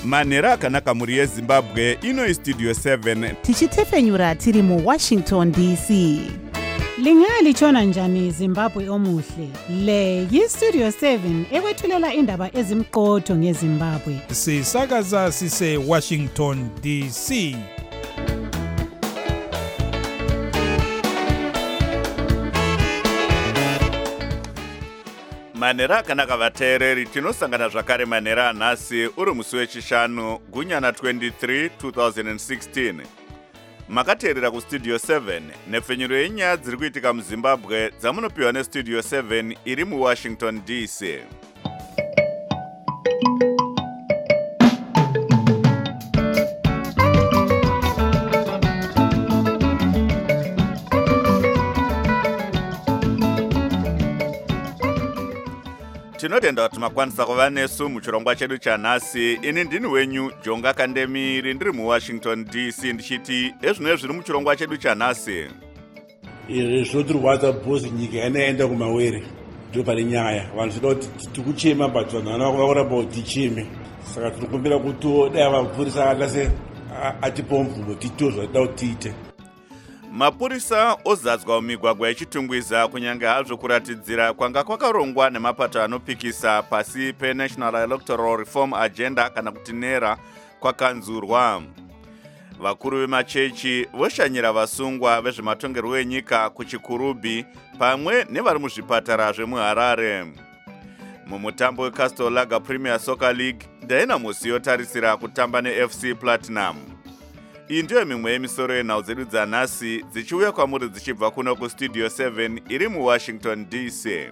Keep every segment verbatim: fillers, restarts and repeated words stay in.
manhero akanaka mhuri yezimbabwe. Ino istudio seven tichitefenyura tiri mu Washington D C. Lingalitshona njani Zimbabwe omuhle? Le yistudio seven ekwethulela indaba ezimqotho ngeZimbabwe. Sisakaza sise Washington D C. manhero akanaka vateereri, tinosangana zvakare manhero anhasi uri musi wechishanu gunyana twenty-three twenty sixteen. Makateerera kustudio seven nepfenyuro yenyaya dziri kuitika muZimbabwe dzamunopiwa nestudio seven iri muWashington D C. Tinotenda kuti makwanisa kuva nesu muchirongwa chedu chanhasi. Ini ndini wenyu Jonga Kandemiri ndiri muWashington D C ndichiti ezvino zviri muchirongwa chedu chanhasi. Zvotirwadza bhosi nyika yanaenda kumawere. Ndo pane nyaya. Vanhu zvinoda kuti tikuchema but vanhu vanakuramba kuti ticheme. Saka tinokumbira kuti dai mapurisa akatase atipa mvumo tiite zvatoda kuti tiite. Mapurisa ozadzwa mumigwagwa yechitungwiza kunyange hazvo kuratidzira kwanga kwakarongwa nemapato anopikisa pasi peNational Electoral Reform Agenda kana kuti NERA kwakanzurwa. Vakuru vemachechi voshanyira vasungwa vezvematongerwo enyika kuchikurubhi pamwe nevari muzvipatara zvemuHarare. Mumutambo weCastle Lager Premier Soccer League, Dynamos yotarisira kutamba neF C Platinum. Iyi ndiyo mimwe yemisoro yenhau dzedu dzanhasi dzichiuya kwamuri dzichibva kuno kustudio seven iri muWashington D C.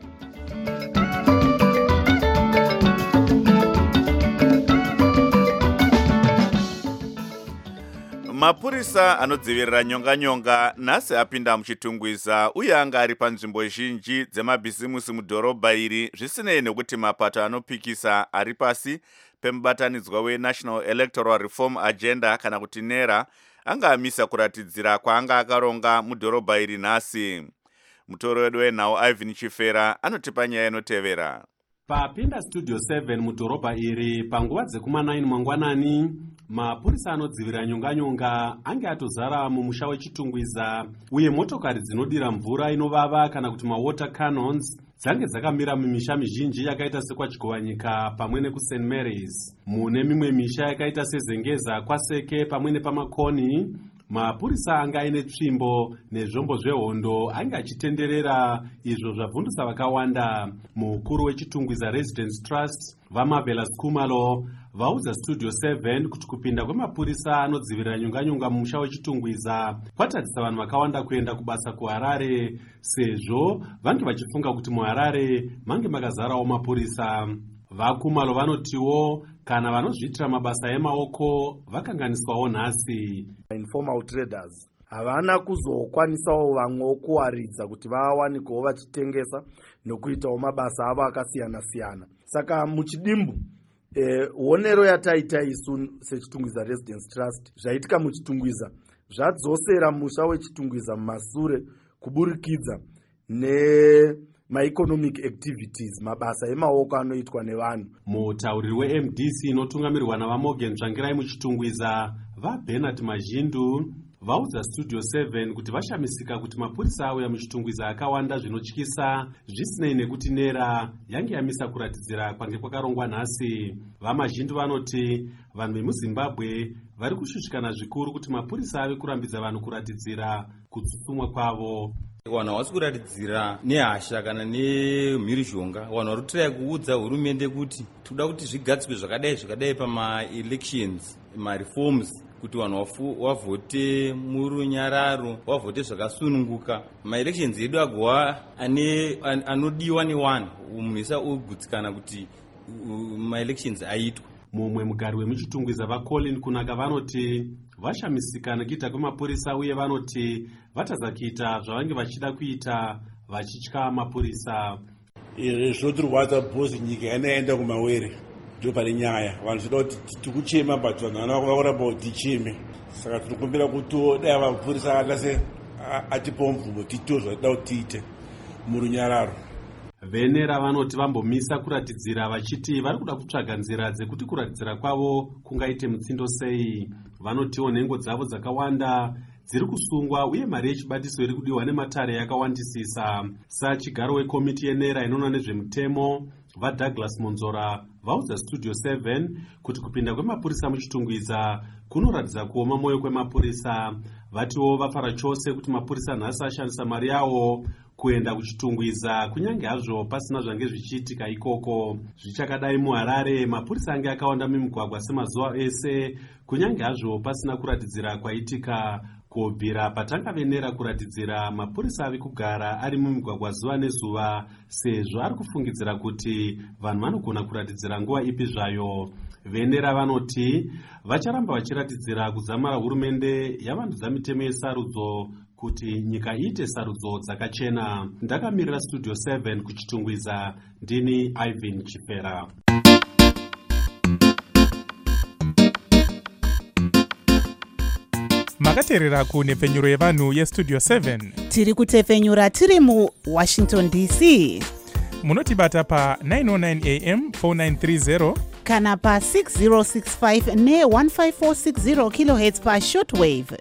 Mapurisa anodzivirira nyonga-nyonga nhasi apinda muchitungwiza uye anga ari panzvimbo zhinji dzemabhizimusi mudhorobha iri, zvisinei nekuti mapato anopikisa ari pasi pemubatanidzwa weNational Electoral Reform Agenda kana kuti NERA anga amisa kuratidzira kwaanga akaronga mudhorobha iri nhasi. Mutoro wedu wenhau Ivan Chifera anotipa nyaya inotevera. Papinda studio seven mudhorobha iri panguva dzekuma nine mangwanani, mapurisa anodzivira nyonga-nyonga ange atozara mumusha wechitungwiza uye motokari dzinodira mvura inovava kana kuti mawater cannons dzange dzakamira mumisha mizhinji yakaita sekwachigowanyika pamwe nekuSaint Mary's. Mune mimwe misha yakaita sezengeza kwaseke pamwe nepamakoni, mapurisa anga aine tsvimbo nezvombo zvehondo ange achitenderera, izvo zvabvundusa vakawanda. Mukuru wechitungwiza Residence Trust Vamabela Skumalo vaudza studio seven kuti kupinda kwemapurisa anodzivirira nyonga-nyonga mumusha wechitungwiza kwatadzisa vanhu vakawanda kuenda kubasa kuHarare, sezvo vange vachifunga kuti muHarare mange makazarawo mapurisa. Vakumalo vanotiwo kana vanozviitira mabasa emaoko vakanganiswawo nhasi. Informal traders havana kuzokwanisawo vamwe kuwaridza kuti vawanikewo vachitengesa nokuitawo mabasa avo akasiyana-siyana. Saka muchidimbu Eh, onero yataita isu sechitungwiza Residence Trust zvaitika muchitungwiza zvadzosera musha wechitungwiza mumasure kuburikidza nemaeconomic activities, mabasa emaoko anoitwa nevanhu. Mutauriri weM D C inotungamirirwa navaMorgan Tsvangirai muchitungwiza vaBernard Mazhindu vaudza studio seven kuti vashamisika kuti mapurisa auya muchitungwiza akawanda zvinotyisa, zvisinei nekuti NERA yange yamisa kuratidzira kwange kwakarongwa nhasi. VaMazhindu vanoti vanhu vemuZimbabwe vari kushushikana zvikuru kuti mapurisa ave kurambidza vanhu kuratidzira kutsutsumwa kwavo. Vanhu havasi kuratidzira nehasha kana nemhirizhonga. Vanhu vari kutirai kuudza hurumende kuti toda kuti zvigadzikwe zvakadai zvakadai pama-elections, ma-reforms, kuti vanhu wavhote murunyararo, wavhote zvakasununguka. Ma-elections edu agova anodiwa nevanhu, munhu isa ogutsikana kuti ma-elections aitwa. Mumwe mugari wemuchitungwiza vaColin Kunaka vanoti vashamisika nekuita kwemapurisa uye vanoti vatadza kuita zvavange vachida kuita vachitya mapurisa. Zvotirwadza bhosi nyika yanaenda kumawere. Ndo pane nyaya. Vanhu zvinoda kuti tikuchema but vanhu vanakuramba kuti ticheme. Saka tinokumbira kuti dai mapurisa akatase atipa mvumo tiite zvatoda kuti tiite murunyararo. venera vanoti vambomisa kuratidzira vachiti vari kuda kutsvaga nzira dzekuti kuratidzira kwavo kungaite mutsindo sei. Vanotiwo nhengo dzavo dzakawanda dziri kusungwa uye mari yechibatiso iri kudiwa nematare yakawandisisa. Sachigaro wekomiti yenera inoona nezvemutemo vaDouglas Monzora vaudza Studio seven kuti kupinda kwemapurisa muchitungwiza kunoratidza kuoma mwoyo kwemapurisa. Vatiwo vafara chose kuti mapurisa nhasi ashandisa mari yawo kuenda kuchitungwiza kunyange hazvo pasina zvange zvichiitika ikoko. Zvichakadai muHarare, mapurisa ange akawanda mumigwagwa semazuva ese kunyange hazvo pasina kuratidzira kwaitika. Kubvira patanga venera kuratidzira, mapurisa ave kugara ari mumigwagwa zuva nezuva sezvo ari kufungidzira kuti vanhu vanogona kuratidzira nguva ipi zvayo. Venera vanoti vacharamba vachiratidzira kuzamara hurumende yavandudza mitemo yesarudzo kuti nyika iite sarudzo dzakachena. Ndakamirira Studio seven kuchitungwiza, ndini Ivan Chifera. makateerera kunhepfenyuro yevanhu yestudio seven. Tiri kutefenyura tiri muWashington D C. Munotibata pa nine oh nine A M four nine three zero kana pa six zero six five ne one five four six zero kilohertz pa shortwave.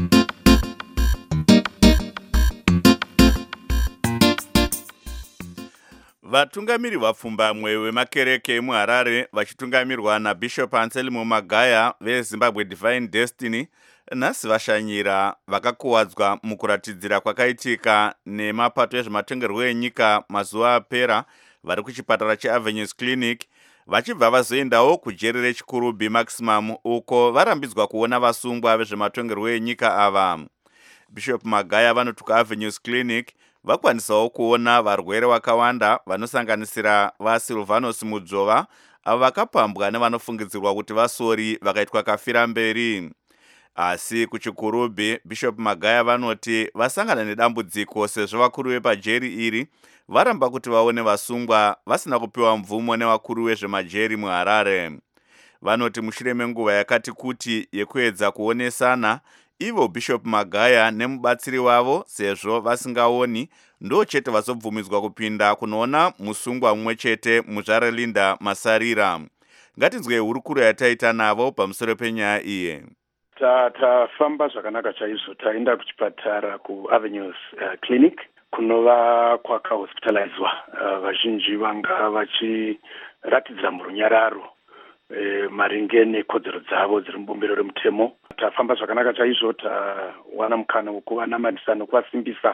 Vatungamiri vapfumbamwe vemakereke emuHarare vachitungamirirwa naBishop Anselmo Magaya veZimbabwe Divine Destiny nhasi vashanyira vakakuwadzwa mukuratidzira kwakaitika nemapato ezvematongerwo enyika mazuva apera vari kuchipatara cheAvenues Clinic, vachibva vazoendawo kujeri reChikurubi Maximum uko varambidzwa kuona vasungwa vezvematongerwo enyika ava. Bishop Magaya vanoti kuAvenues Clinic vakwanisawo kuona varwere vakawanda vanosanganisira vaSilvanus Mudzova avo vakapambwa nevanofungidzirwa kuti vasori vakaitwa kafira mberi. Asi kuChikurubi, Bishop Magaya vanoti vasangana nedambudziko sezvo vakuru vepajeri iri varamba kuti vaone vasungwa vasina kupiwa mvumo nevakuru vezvemajeri muHarare. Vanoti mushure menguva yakati kuti yekuedza kuonesana, ivo Bishop Magaya nemubatsiri wavo sezvo vasingaoni ndo chete vazobvumidzwa kupinda kunoona musungwa mumwe chete muzvare Linda Masarira. Ngatinzwe hurukuro yataita navo pamusoro penyaya iye. Tafamba zvakanaka chaizvo, taenda kuchipatara kuAvenues uh, Clinic kunova kwakahospitalizwa uh, vazhinji vanga vachiratidzira murunyararo E, maringe nekodzero dzavo dziri mubumbiro remutemo. Tafamba zvakanaka chaizvo, tawana mukana wekuva namadisa nokuvasimbisa.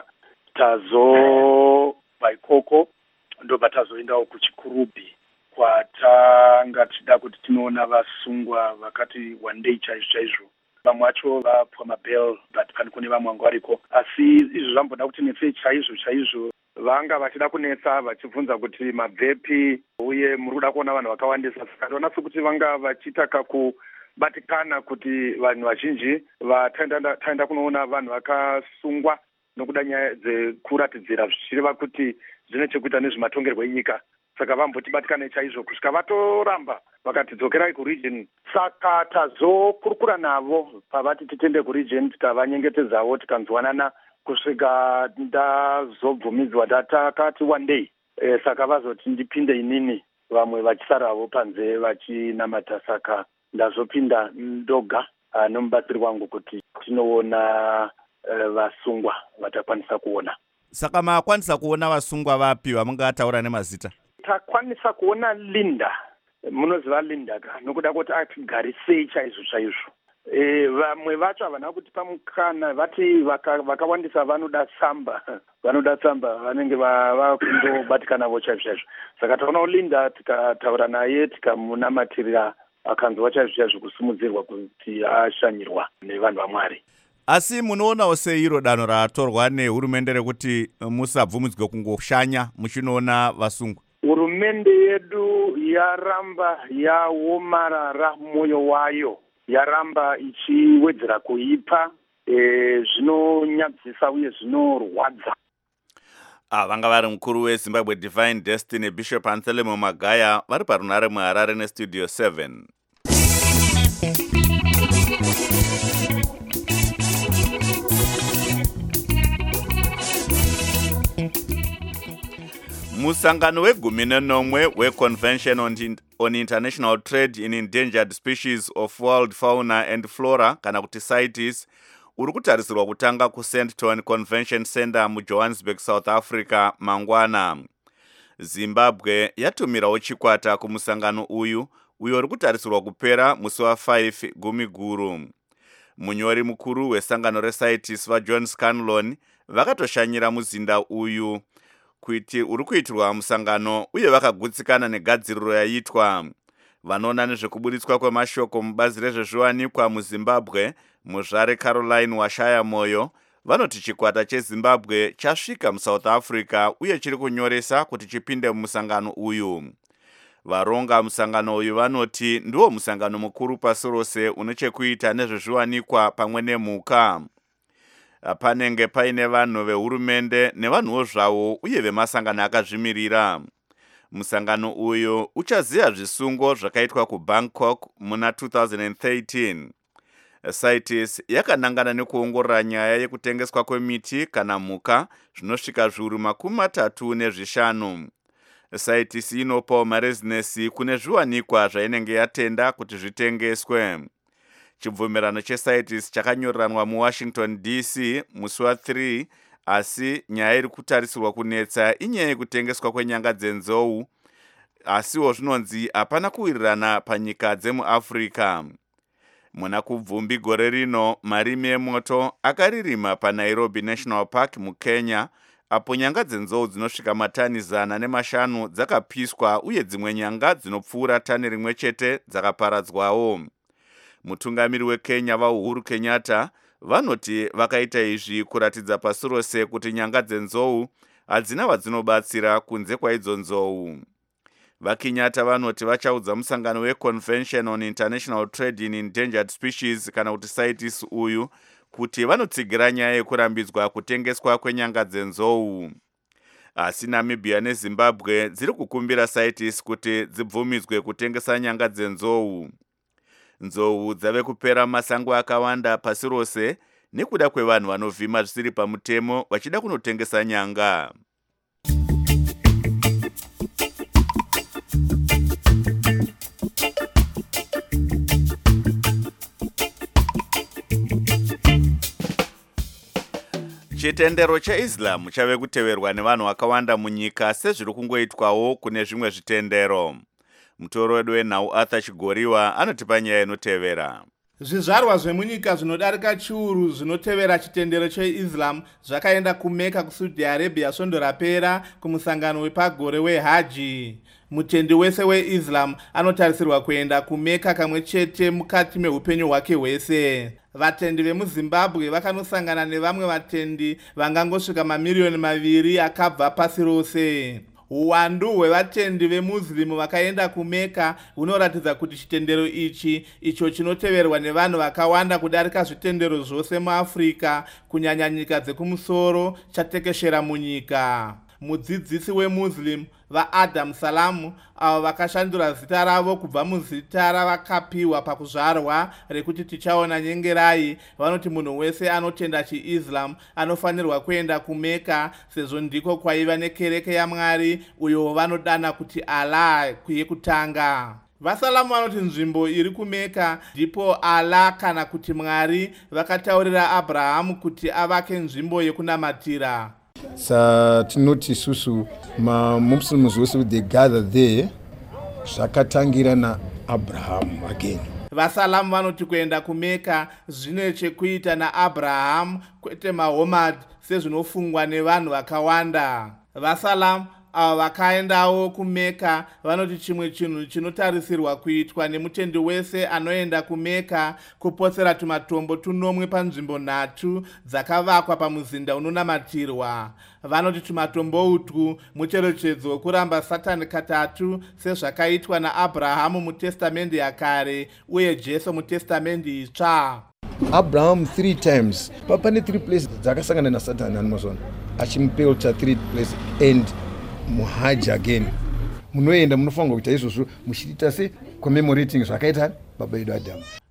Tazobva ikoko ndobva tazoendawo kuChikurubi kwatanga tichida kuti tinoona vasungwa vakati wandei chaizvo chaizvo. Vamwe vacho vapwa mabel but pane kune vamwe vanga variko, asi izvo zvamboda kuti netse chaizvo chaizvo. Vanga vachida kunetsa vachibvunza kuti mabvepi uye muri kuda kuona vanhu vakawandisa, saka ndona sekuti vanga vachiita kakubatikana kuti vanhu vazhinji vataenda kunoona vanhu vakasungwa nokuda nyaya dzekuratidzira zvichireva kuti zvine chekuita nezvematongerwo enyika. Saka vambotibatikane chaizvo kusvika vatoramba vakatidzokerai kuregion. Saka tazokurukura navo pavati titende kuregion, tikavanyengetedzawo tikanzwanana kusvika ndazobvumidzwa ndatakati one day e, saka vazoti ndipinde inini, vamwe vachisarawo panze vachinamata. Saka ndazopinda ndoga nomubatsiri wangu kuti tinoona uh, vasungwa vatakwanisa kuona. Saka makwanisa kuona vasungwa vapi vamungataura nemazita? Takwanisa kuona Linda, munoziva Linda ka nokuda kuti atigarisei chaizvo chaizvo. E, vamwe vacho havana kuti pamukana vati vakawandisa vaka vanoda tsamba vanoda tsamba vanenge vakundobatikana vo chaizvo chaizvo. Saka taona Linda tikataura naye tikamunamatirira akanzwa chaizvo chaizvo kusimudzirwa kuti ashanyirwa nevanhu vaMwari. Asi munoonawo sei iro danho ratorwa nehurumende rekuti musabvumidzwe kungoshanya muchinoona vasungwa? Hurumende yedu yaramba yaomarara mwoyo wayo, yaramba ichiwedzera kuipa e, zvinonyadzisa uye zvinorwadza. Ah, vanga vari mukuru weZimbabwe Divine Destiny Bishop Anselmo Magaya vari parunare muHarare neStudio seven. Musangano wegumi nenomwe we-Convention on, in on International Trade in Endangered Species of World Fauna and Flora kana kuti CITES uri kutarisirwa kutanga kuSandton Convention Center muJohannesburg, South Africa mangwana. Zimbabwe yatumirawo chikwata kumusangano uyu uyo uri kutarisirwa kupera musi wa five gumi guru. Munyori mukuru wesangano reCITES vaJohn Scanlon vakatoshanyira muzinda uyu kuti uri kuitirwa musangano uye vakagutsikana negadziriro yaitwa. Vanoona nezvekuburitswa kwemashoko mubazi rezvezviwanikwa muZimbabwe muzvare Caroline Washaya Moyo vanoti chikwata cheZimbabwe chasvika muSouth Africa uye chiri kunyoresa kuti chipinde mumusangano uyu. Varonga musangano uyu vanoti ndiwo musangano mukuru pasi rose une chekuita nezvezviwanikwa pamwe nemhuka. Panenge paine vanhu vehurumende nevanhuwo zvavo uye vemasangano akazvimirira. Musangano uyu uchaziya zvisungo zvakaitwa kuBangkok muna two thousand thirteen. CITES yakanangana nekuongorora nyaya yekutengeswa kwemiti kana mhuka zvinosvika zviuru makumi matatu nezvishanu. CITES inopawo marezinesi kune zviwanikwa zvainenge yatenda kuti zvitengeswe. Chibvumirano cheCITES chakanyoreranwa muWashington D C musi wa three, asi nyaya iri kutarisirwa kunetsa inyaya yekutengeswa kwenyanga dzenzou, asiwo zvinonzi hapana kuwirirana panyika dzemuAfrica. Muna kubvumbi gore rino marimi emoto akaririma paNairobi National Park muKenya, apo nyanga dzenzou dzinosvika matani zana nemashanu dzakapiswa uye dzimwe nyanga dzinopfuura tani rimwe chete dzakaparadzwawo. Mutungamiri weKenya vaUhuru Kenyatta vanoti vakaita izvi kuratidza pasi rose kuti nyanga dzenzou hadzina vadzinobatsira kunze kwaidzo nzou. VaKenyatta vanoti vachaudza musangano weConvention on International Trade in Endangered Species kana kuti CITES uyu kuti vanotsigira nyaya yekurambidzwa kutengeswa kwenyanga dzenzou. Asi Namibia neZimbabwe dziri kukumbira CITES kuti dzibvumidzwe kutengesa nyanga dzenzou. Nzou dzave kupera masango akawanda pasi rose nekuda kwevanhu vanovhima zvisiri pamutemo vachida kunotengesa nyanga. Chitendero cheIslam chave kuteverwa nevanhu vakawanda munyika sezviri kungoitwawo kune zvimwe zvitendero. Mutoro wedu wenhau Arthur Chigoriwa anotipa nyaya inotevera. Zvizvarwa zvemunyika zvinodarika chiuru zvinotevera chitendero cheIslam zvakaenda kuMecca kuSaudi Arabia svondo rapera kumusangano wepagore weHaji. Mutendi wese weIslam anotarisirwa kuenda kuMecca kamwe chete mukati meupenyu hwake hwese. Vatendi vemuZimbabwe vakanosangana nevamwe vatendi vangangosvika mamiliyoni maviri akabva pasi rose. Uwandu hwevatendi veMuslim vakaenda kuMecca hunoratidza kuti chitendero ichi icho chinoteverwa nevanhu vakawanda kudarika zvitendero zvose muAfrica, kunyanya nyika dzekumusoro, chatekeshera munyika. Mudzidzisi weMuslim vaAdam Salam avo vakashandura zita ravo kubva muzita ravakapiwa pakuzvarwa rekuti tichaona nyengerai, vanoti munhu wese anotenda chiIslam anofanirwa kuenda kuMecca sezvo ndiko kwaiva nekereke yaMwari uyo vanodana kuti Allah yekutanga. Vasalamu vanoti nzvimbo iri kuMecca ndipo Allah kana kuti Mwari vakataurira Abrahamu kuti avake nzvimbo yekunamatira. Satinoti susu maMuslims wese they gather there zvakatangira na Abraham again. Vasalamu vanoti kuenda kuMecca zvine chekuita naAbraham kwete Muhammad sezvinofungwa nevanhu vakawanda. Vasalamu avo vakaendawo kuMecca vanoti chimwe chinhu chinotarisirwa kuitwa nemutendi wese anoenda kuMecca kupotsera tumatombo tunomwe panzvimbo nhatu dzakavakwa pamuzinda unonamatirwa. Vanoti tumatombo utwu mucherechedzo wekuramba Satani katatu sezvakaitwa naAbhrahamu mutestamendi yakare uye Jesu mutestamendi itsva. Abraham three times papane three places dzakasangana naSatani anomazona achimupelcha three places and muhaji again. Munoenda munofanirwa kuita izvozvo muchiita se commemorating zvakaita baba edu Adamu.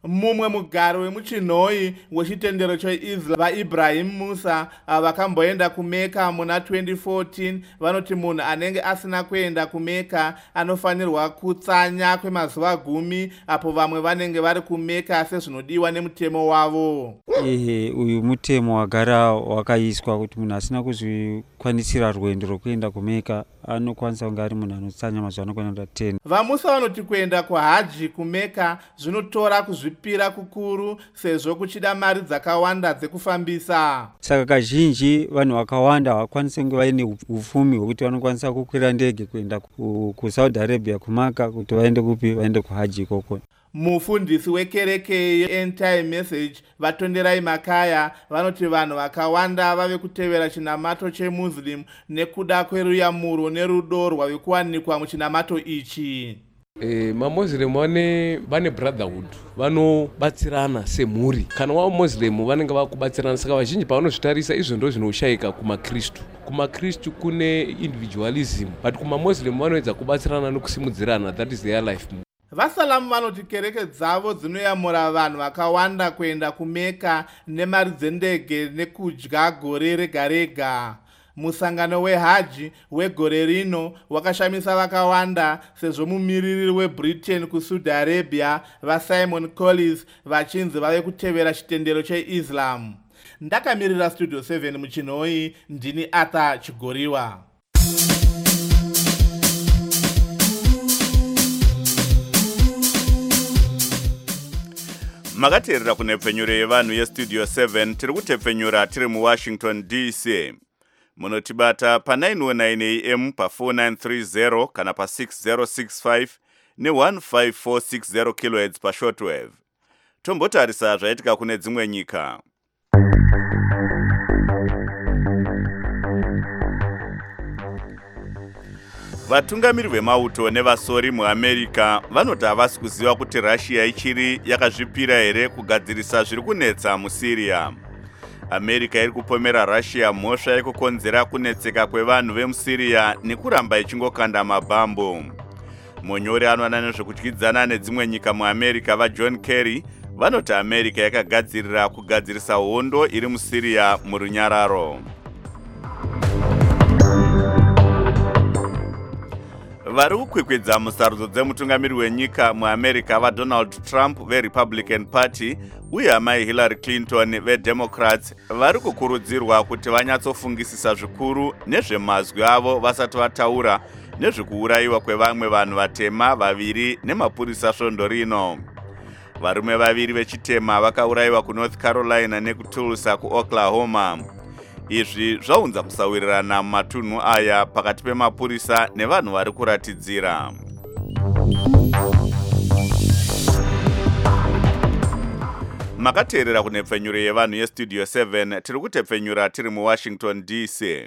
mumwe mugaro wemuchinhoi wechitendero cheislam vaIbrahim Musa vakamboenda kumeka muna twenty fourteen vanoti munhu anenge asina kuenda kumeka anofanirwa kutsanya kwemazuva gumi apo vamwe vanenge vari kumeka sezvinodiwa nemutemo wavo. Ehe, uyu mutemo wagara wakaiswa kuti munhu asina kuzvikwanisira rwendo rwokuenda kumeka anokwanisa kunge ari munhu anotsanya mazuva anokwanira ten. VaMusa vanoti kuenda kuhaji kumeka zvinotora kuzvipira kukuru sezvo kuchida mari dzakawanda dzekufambisa. Saka kazhinji vanhu vakawanda havakwanisi kunge vaine upfumi hwekuti vanokwanisa kukwira ndege kuenda kuSaudi Arabia kumaka kuti vaende kupi vaende kuhaji ikoko. Mufundisi wekereke yeEnd Time Message Vatonderai Makaya vanoti vanhu vakawanda vave kutevera chinamato cheMuslim nekuda kweruyamuro nerudo rwave kuwanikwa muchinamato ichi. E, maMuslim vane vane brotherhood, vanobatsirana semhuri. Kana wa Muslim vanenge vakubatsirana, saka vazhinji pavanozvitarisa izvo ndizvo zvinoshayika kumaKristu. kumaKristu kune individualism, but kumaMuslim vanoedza kubatsirana nokusimudzirana. That is their life. VaSalamu vanoti kereke dzavo dzinoyamura vanhu vakawanda kuenda kumeka nemari dzendege nekudya gore rega rega. Musangano wehaji wegore rino wakashamisa vakawanda sezvo mumiriri weBritain kuSaudi Arabia vaSimon Collins vachinzi vave kutevera chitendero cheIslam. Ndakamirira Studio seven muchinhoi, ndini Arthur Chigoriwa. Makateerera kunepfenyuro yevanhu yeStudio seven tiri kutepfenyura tiri muWashington D C. Munotibata pa nine oh nine A M pa four nine three zero kana pa six zero six five ne one five four six zero kilohertz pa shortwave. Tombotarisa zvaitika kune dzimwe nyika. Vatungamiri vemauto nevasori muAmerica vanoti havasi kuziva kuti Russia ichiri yakazvipira here kugadzirisa zviri kunetsa muSyria. America iri kupomera Russia mhosva yekukonzera kunetseka kwevanhu vemuSyria nekuramba ichingokanda mabhambo. Monyori anoona nezvekudyidzana nedzimwe nyika muAmerica vaJohn Kerry vanoti America yakagadzirira kugadzirisa hondo iri muSyria murunyararo. Vari kukwikwidza musarudzo dzemutungamiri wenyika muAmerica vaDonald Trump veRepublican Party uye amai Hillary Clinton veDemocrats vari kukurudzirwa kuti vanyatsofungisisa zvikuru nezvemazwi avo vasati vataura nezvekuurayiwa kwevamwe vanhu vatema vaviri nemapurisa svondo rino. Varume vaviri vechitema vakaurayiwa kuNorth Carolina nekutulsa kuOklahoma. Izvi zvaunza kusawirirana mumatunhu aya pakati pemapurisa nevanhu vari kuratidzira. Makateerera kunepfenyuro yevanhu yeStudio seven tiri kutepfenyura tiri muWashington D C.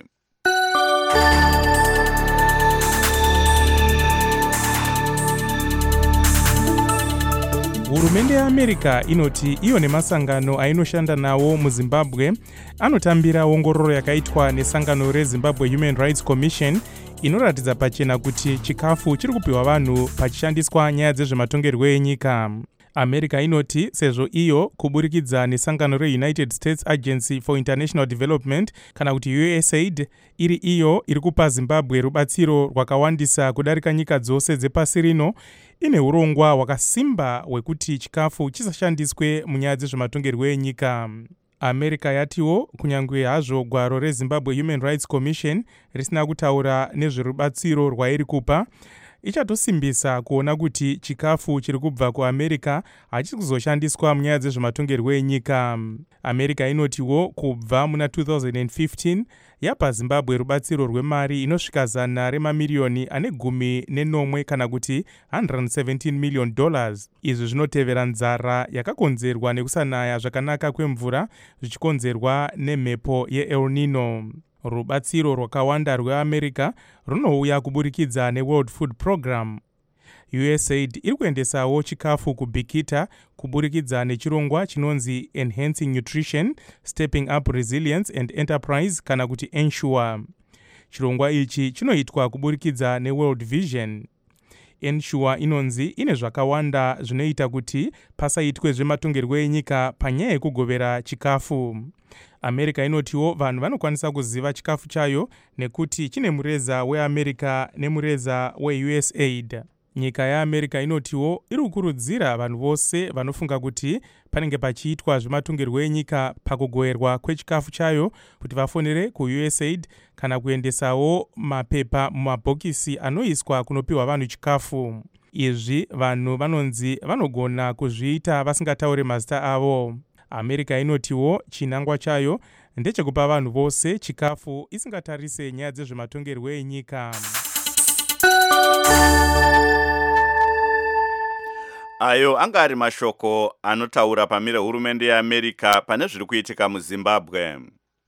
Hurumende yeAmerica inoti iyo nemasangano ainoshanda nawo muZimbabwe anotambira ongororo yakaitwa nesangano reZimbabwe Human Rights Commission inoratidza pachena kuti chikafu chiri kupiwa vanhu pachishandiswa nyaya dzezvematongerwo enyika. America inoti sezvo iyo kuburikidza nesangano reUnited States Agency for International Development kana kuti U S A I D iri iyo iri kupa Zimbabwe rubatsiro rwakawandisa kudarika nyika dzose dzepasi rino, ine urongwa hwakasimba hwekuti chikafu chisashandiswe munyaya dzezvematongerwo enyika. America yatiwo kunyange hazvo gwaro reZimbabwe Human Rights Commission risina kutaura nezverubatsiro rwairi kupa, ichatosimbisa kuona kuti chikafu chiri kubva kuAmerica hachisi kuzoshandiswa munyaya dzezvematongerwo enyika. America inotiwo kubva muna two thousand fifteen yapa Zimbabwe rubatsiro rwemari inosvika zana remamiliyoni ane gumi nenomwe kana kuti one hundred seventeen million dollars. Izvi zvinotevera nzara yakakonzerwa nekusanaya zvakanaka kwemvura zvichikonzerwa nemhepo yeEl Nino. Rubatsiro rwakawanda rweAmerica runouya kuburikidza neWorld Food Program. U S A I D iri kuendesawo chikafu kubhikita kuburikidza nechirongwa chinonzi Enhancing Nutrition, Stepping Up Resilience and Enterprise kana kuti Ensure. Chirongwa ichi chinoitwa kuburikidza neWorld Vision. ensure inonzi ine zvakawanda zvinoita kuti pasaitwe zvematongerwo enyika panyaya yekugovera chikafu. America inotiwo vanhu vanokwanisa kuziva chikafu chayo nekuti chine mureza weAmerica nemureza weU S A I D. Nyika yaAmerica inotiwo iri kukurudzira vanhu vose vanofunga kuti panenge pachiitwa zvematongerwo enyika pakugoverwa kwechikafu chayo kuti vafonere kuU S A I D kana kuendesawo mapepa mumabhokisi anoiswa kunopiwa vanhu chikafu. Izvi vanhu vanonzi vanogona kuzviita vasingataure mazita avo. America inotiwo chinangwa chayo ndechekupa vanhu vose chikafu isingatarise nyaya dzezvematongerwo enyika. Ayo anga ari mashoko anotaura pamire hurumende yeAmerica pane zviri kuitika muZimbabwe.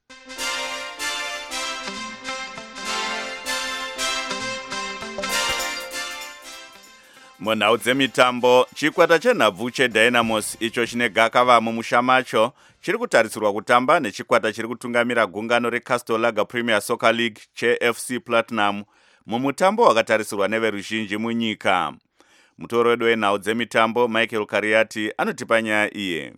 Munhau dzemitambo, chikwata chenhabvu cheDynamos icho chine gakava mumusha macho chiri kutarisirwa kutamba nechikwata chiri kutungamira gungano reCastel Lager Premier Soccer League cheF C Platinum mumutambo wakatarisirwa neveruzhinji munyika. Mutoro wedu wenhau dzemitambo Michael Kariati anotipa nyaya iye.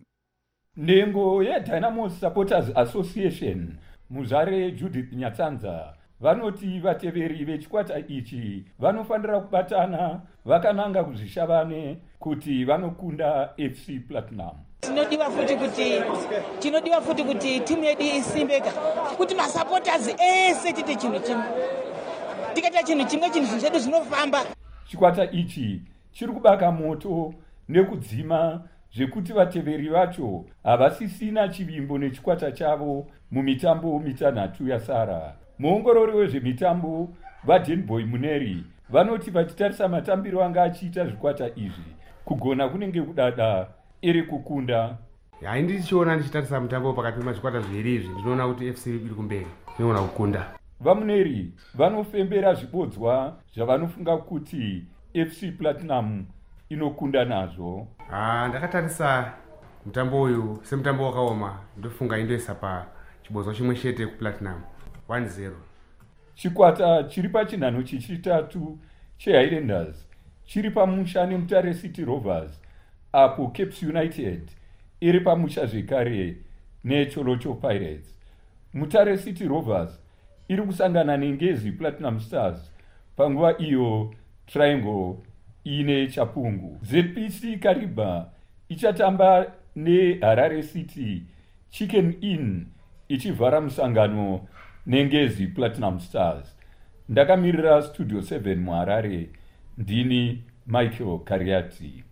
Ndengo yeDynamos Supporters Association muzvare Judith Nyatsanza vanoti vateveri vechikwata ichi vanofanira kubatana vakananga kuzvishavane kuti vanokunda F C Platinum. Tinodiwa futi kuti tinodiwa futi kuti timu yedu isimbeka kuti masupporters ese tite chinhu chimwe. Tikaita chinhu chimwe chinhu chedu zvinofamba. Chikwata ichi chiri kubaka moto nekudzima zvekuti vateveri vacho havasisina chivimbo nechikwata chavo mumitambo mitanhatu yasara. Muongorori wezvemitambo vaDenboy Muneri vanoti vachitarisa matambiro anga achiita zvikwata izvi kugona kunenge kudada iri kukunda. Haindi ndichiona ndichitarisa mutambo pakati pezvikwata zviviri izvi ndinoona kuti F C iri kumberi inoona kukunda. VaMuneri vanofembera zvibodzwa zvavanofunga kuti F C Platinum inokunda nazvo. Ah, ndakatarisa mutambo uyu semutambo wakaoma ndofunga indoisa pa chibodzwa chimwe chete kuPlatinum one zero. Chikwata chiri pachinhanho chechitatu cheHighlanders chiri pamusha neMutare City Rovers apo Cape United iri pamusha zvekare neCholocho Pirates. Mutare City Rovers iri kusangana neNgezi Platinum Stars panguva iyo Triangle ine chapungu. Z P C Kariba ichatamba neHarare City Chicken Inn ichivhara musangano neNgezi Platinum Stars. Ndakamirira Studio seven muHarare, ndini Michael Kariati.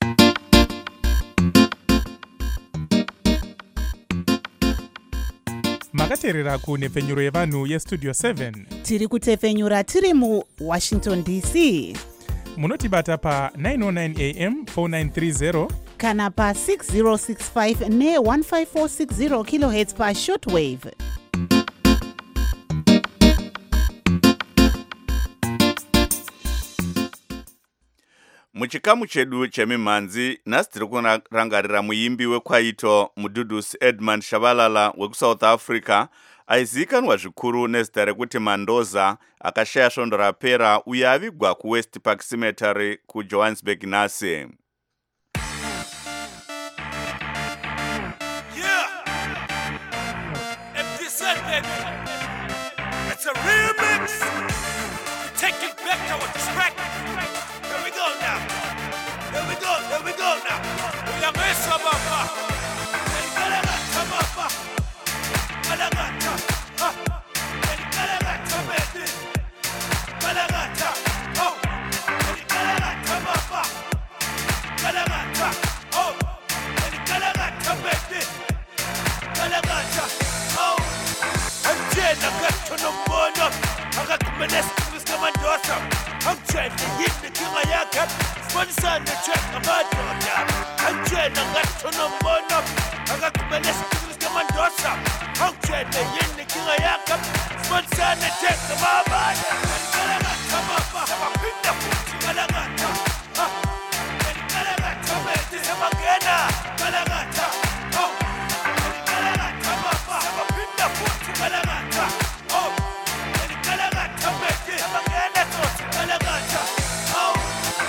Makateerera kunhepfenyuro yevanhu yeStudio seven. Tiri kutepfenyura tiri muWashington D C. Munotibata pa nine oh nine A M four nine three zero kana pa six zero six five ne one five four six zero kilohertz pa shortwave. Muchikamu chedu chemimhanzi nhasi tiri kurangarira muimbi wekwaito Mudhudhusi Edmund Shabalala wekuSouth Africa aizivikanwa zvikuru nezita rekuti Mandoza akashaya svondo rapera uye avigwa kuWest Park Cemetery kuJohannesburg nhasi. It's a remix. Take it back to our track. Here we go now. Here we go. Here we go now. We are Mesa Baba. Kalagata Baba. Kalagata. Kalagata baby. Kalagata. Oh. Kalagata Baba. Kalagata. Oh. Kalagata baby. Kalagata. Oh. Angela got to no more. I got to manage to my daughter. I'm trying to hit the king of Yakat. One son to check my daughter. I'm trying to get to no more. I got to manage to my daughter. I'm trying to hit the king of Yakat. One son to check my daughter. Come up, I'm a pin up. Kalagata. Kalagata. This is my gana. Kalagata. Oh. Kalagata. Come up, I'm a pin up. Kalagata. Oh. Kalagata. Kalagata. Oh.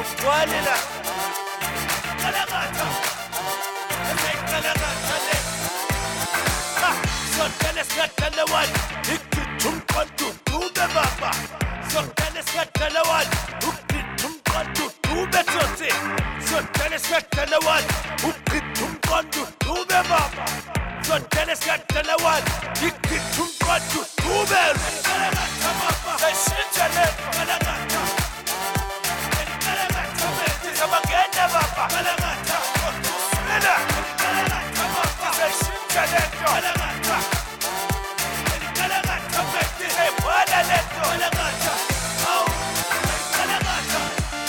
Walela. Kalagata. Say kalagata le. Ha. So tell us what tell the one. Ikitum kantu tube baba. So tell us what tell the one. Ikitum kantu tube tose. So tell us what tell the one. Ikitum kantu tube baba. So tell us what tell the one. Ikitum kantu tube. Kalagata baba. Say shit chale. Kalagata. Kalagata baba. Sabagenda baba. Kalagata. Swela. Kalagata baba. Say shit chale. Kalagata. Kalagata baba. Say wala leto. Kalagata. Oh. Kalagata.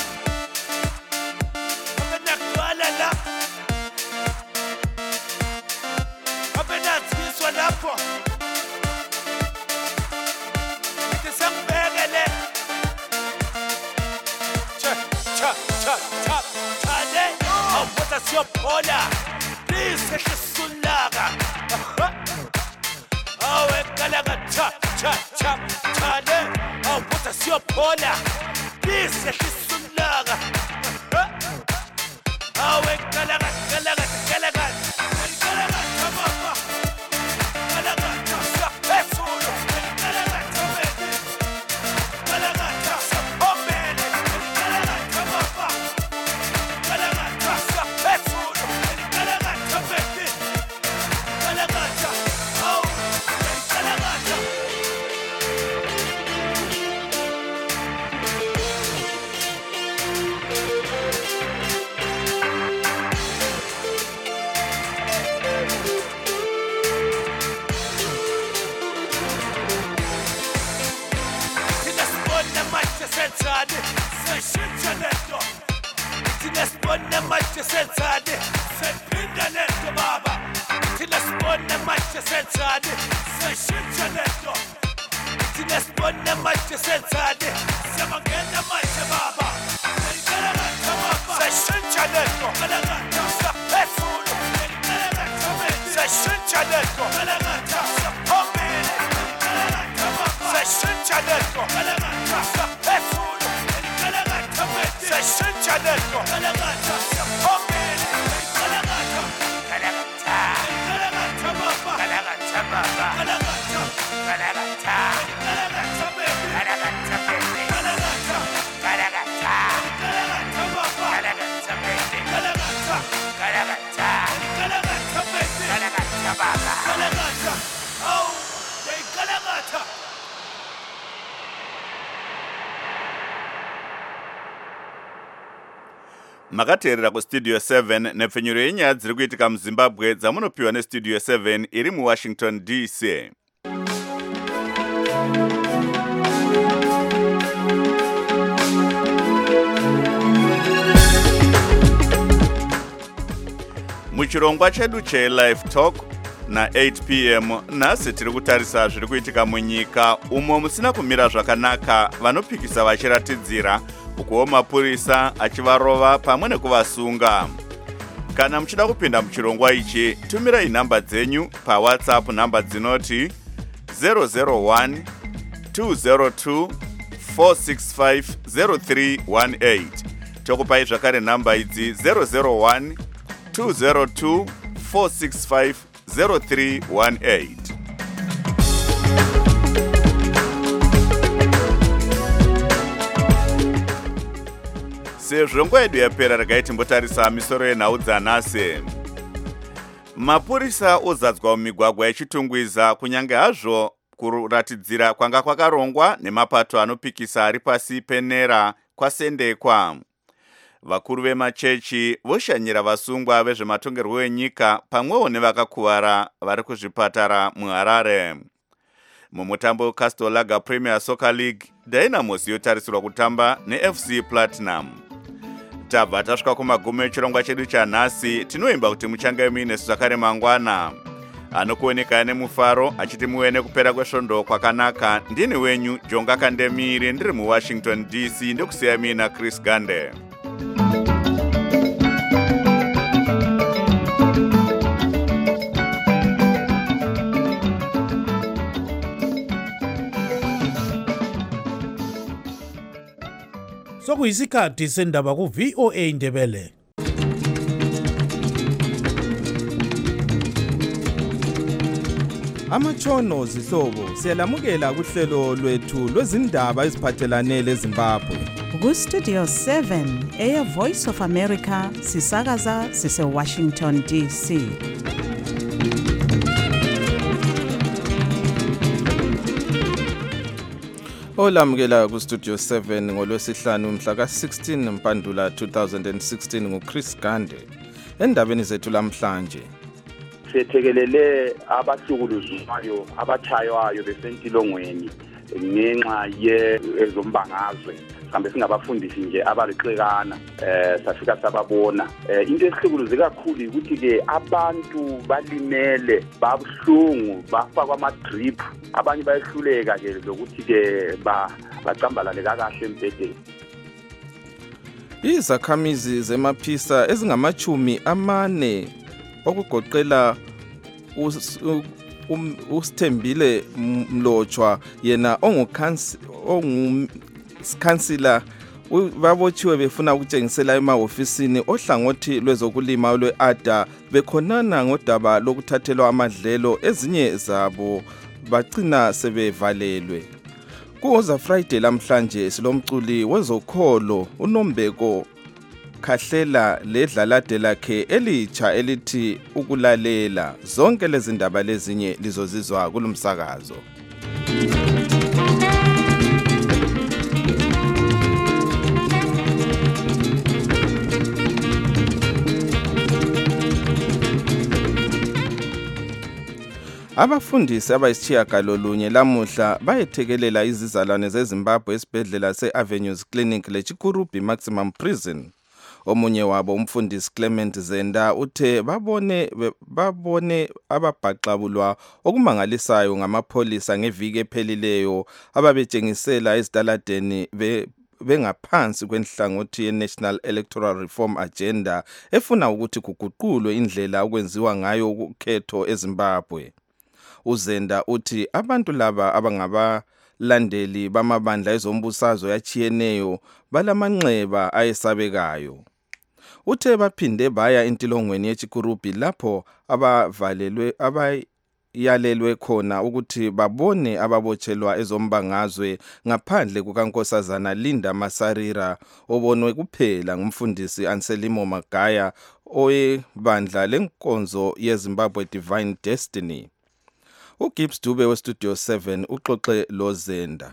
Kapena kwala la. Kapena twiswa lapo. Itisambegele. Cha cha cha cha chale. Oh, what is your pola? Please take a sulaga. Oh, kalagata cha cha chale. Oh, what is your pola? Please take a sulaga. Oh, kalagata kalagata kalagata. Kalagata baba. Kalagata sa pesulo. Kalagata bebe. Kalagata sa pomele. Kalagata baba. Kalagata sa pesulo. Kalagata bebe. Kalagata. Oh, kalagata. Tinasponda macha sensade, sai shincha netto. Tinasponda macha sensade, sai pinda netto baba. Tinasponda macha sensade, sai shincha netto. Tinasponda macha sensade, sai magenda macha baba. Sai kalagata baba, sai shincha netto. Kalagata sa pesulo. Kalagata bebe, sai shincha netto. Kalagata sa pomele. Kalagata baba, sai shincha netto. Kalagata sa pesulo. Kalagata bebe, sai shincha netto. Kalagata sa pomele. Kalagata. Kalagata. Kalagata baba. Kalagata baba. Kalagata. Kalagata. Kalagata bebe. Kalagata bebe. Kalagata. Kalagata. Kalagata baba. Kalagata bebe. Kalagata. Kalagata. Kalagata bebe. Kalagata baba. Kalagata. Oh, they kalagata. makateerera kustudio seven nepfenyuro yenyaya dziri kuitika muzimbabwe dzamunopiwa nestudio seven iri muwashington D C. muchirongwa chedu chelive talk na eight p m nhasi tiri kutarisa zviri kuitika munyika umo musina kumira zvakanaka vanopikisa vachiratidzira ukuwo mapurisa achivarova pamwe nekuvasunga. Kana muchida kupinda muchirongwa ichi, tumirai nhamba dzenyu paWhatsApp nhamba dzinoti zero zero one two zero two four six five zero three one eight. Tokupai zvakare nhamba idzi zero zero one two zero two four six five zero three one eight. Sezvo nguva yedu yapera, regai timbotarisa misoro yenhau dzanhasi. Mapurisa ozadzwa mumigwagwa yechitungwiza kunyange hazvo kuratidzira kwanga kwakarongwa nemapato anopikisa ari pasi penera kwasendekwa. Vakuru vemachechi voshanyira vasungwa vezvematongerwo enyika pamwewo nevakakuvara vari kuzvipatara muHarare. Mumutambo Castor Lager Premier Soccer League, Dynamos yotarisirwa kutamba neF C Platinum. Tabva tasvika kumagumo echirongwa chedu chanhasi, tinoimba kuti muchange muine zvakare mangwana. Anokuoneka nemufaro achiti muwe nekupera kwesvondo kwakanaka. Ndini wenyu Jonga Kandemiri, ndiri muWashington D C, ndokusiya mina Chris Gande. Sokuyi sekuyisikhathi sendaba ku V O A Ndebele. Amatshono zihlobo siyalamukela kuhlelo lwethu lwezindaba eziphathelane leZimbabwe. Ku Studio seven eya Voice of America sisakaza sise Washington D C. Olamukela ku Studio seven ngolwesihlanu mhla ka sixteen Mpandula two thousand sixteen nguChris Gande. Endabeni zethu lamhlanje sithekelele abahlukuluzwayo abathaywayo besentilongweni ngenxa yezombangazwe kambe singabafundisi nje abalixekana eh safika sababona eh into esihlukuluze kakhulu ukuthi ke abantu balimele babuhlungu bafakwa ama drip abanye bayehluleka ke lokuthi ke ba bacambalale kahle empedeni. Izakhamizi zemaphisa ezingamachumi amane okugoqela uSithembile Mlotshwa yena ongukhansila babotshiwe befuna ukutshengisela emahofisini ohlangothi lwezokulima lwe-Ada bekhonana ngodaba lokuthathelwa amadlelo ezinye zabo bagcina sebevalelwe. Kuza Friday lamhlanje silomculi wezokholo uNombeko Khahlela ledlalade lakhe elitsha elithi ukulalela. Zonke lezi ndaba lezinye lizozizwa kulumsakazo. Abafundisi abayisitshiyagalolunye lamuhla bayethekelela izizalwane zeZimbabwe esibhedlela se-Avenues Clinic leChikurubi Maximum Prison. Omunye wabo umfundisi Clement Zenda uthe babone babone ababhaqabulwa okumangalisayo ngamapholisa ngeviki ephelileyo ababetshengisela ezitaladeni be bengaphansi kwenhlangothi ye-National Electoral Reform Agenda efuna ukuthi kuguqulwe indlela okwenziwa ngayo ukhetho eZimbabwe. Uzenda uthi abantu laba abangaba landeli bamabandla ezombusazwe yachiyeneyo balamanxeba ayesabekayo. Uthe baphinde baya entilongweni yeChikurubi lapho abavalelwe abayalelwe khona ukuthi babone ababotshelwa ezombangazwe ngaphandle kukaNkosazana Linda Masarira obonwe kuphela ngumfundisi Anselmo Magaya oyebandla lenkonzo yeZimbabwe Divine Destiny. uGibbs Dube weStudio seven uxoxe lo Zenda.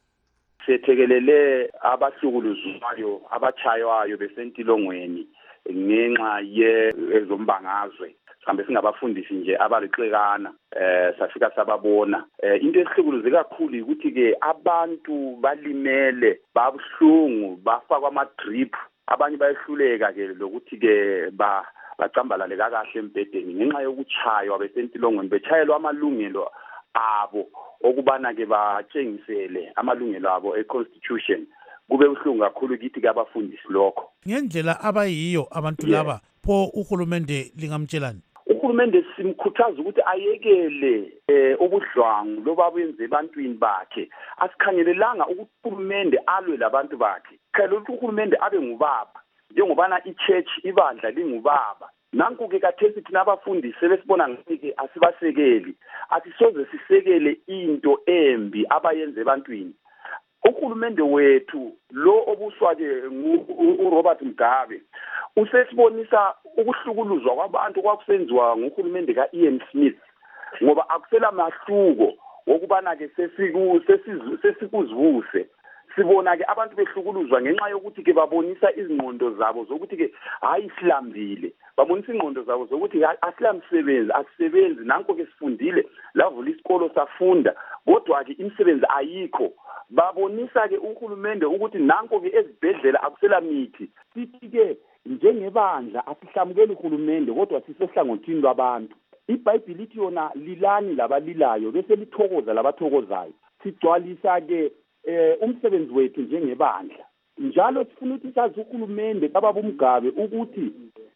Sithekelele abahlukuluzwayo abathaywayo besentilongweni ngenxa yezombangazwe kambe singabafundisi nje abalixekana eh safika sababona eh into esihlukuluze kakhulu ukuthi ke abantu balimele babuhlungu bafakwa ama drip abanye bayehluleka ke lokuthi ke ba bacambalale kahle empedeni ngenxa yokuchaywa besentilongweni bechayelwa amalungelo abo okubana ke batshengisele amalungelo abo eConstitution. Kube uhlungu kakhulu kithi ke abafundisi lokho ngendlela abayiyo abantu laba pho uhulumende lingamtshelani. Uhulumende simkhuthaza ukuthi ayekele eh ubudlwangu loba benze ebantwini bakhe asikhangelelanga ukuthi uhulumende alwe labantu bakhe khela ukuthi uhulumende abe ngubaba njengobana ichurch ibandla lingubaba. Nanku ke kathesi thina abafundisi sebesibona ngike asibasekeli asisoze sisekele into embi abayenze ebantwini. Uhulumende wethu lo obuswa ke uRobert Mugabe usesibonisa ukuhlukuluzwa kwabantu kwakusenziwa nguhulumende kaIan Smith ngoba akusela mahluko wokubana ke sesiku sesikuzivuse. Sibona ke abantu behlukuluzwa ngenxa yokuthi ke babonisa izingqondo zabo zokuthi ke hayi silambile, babonisa ingqondo zabo zokuthi asilamsebenzi asisebenzi nanko ke sifundile lavula isikolo safunda kodwa ke imisebenzi ayikho. Babonisa ke uhulumende ukuthi nanko ke ezibhedlela akusela mithi. Sithi ke njengebandla asihlamukeli uhulumende kodwa sisehlangothini lwabantu. iBhayibheli lithi yona lilani labalilayo bese lithokoza labathokozayo. Sigcwalisa ke eh umsebenzi wethu njengebandla. Njalo sifuna ukuthi sazi uhulumende kababa uMgabe ukuthi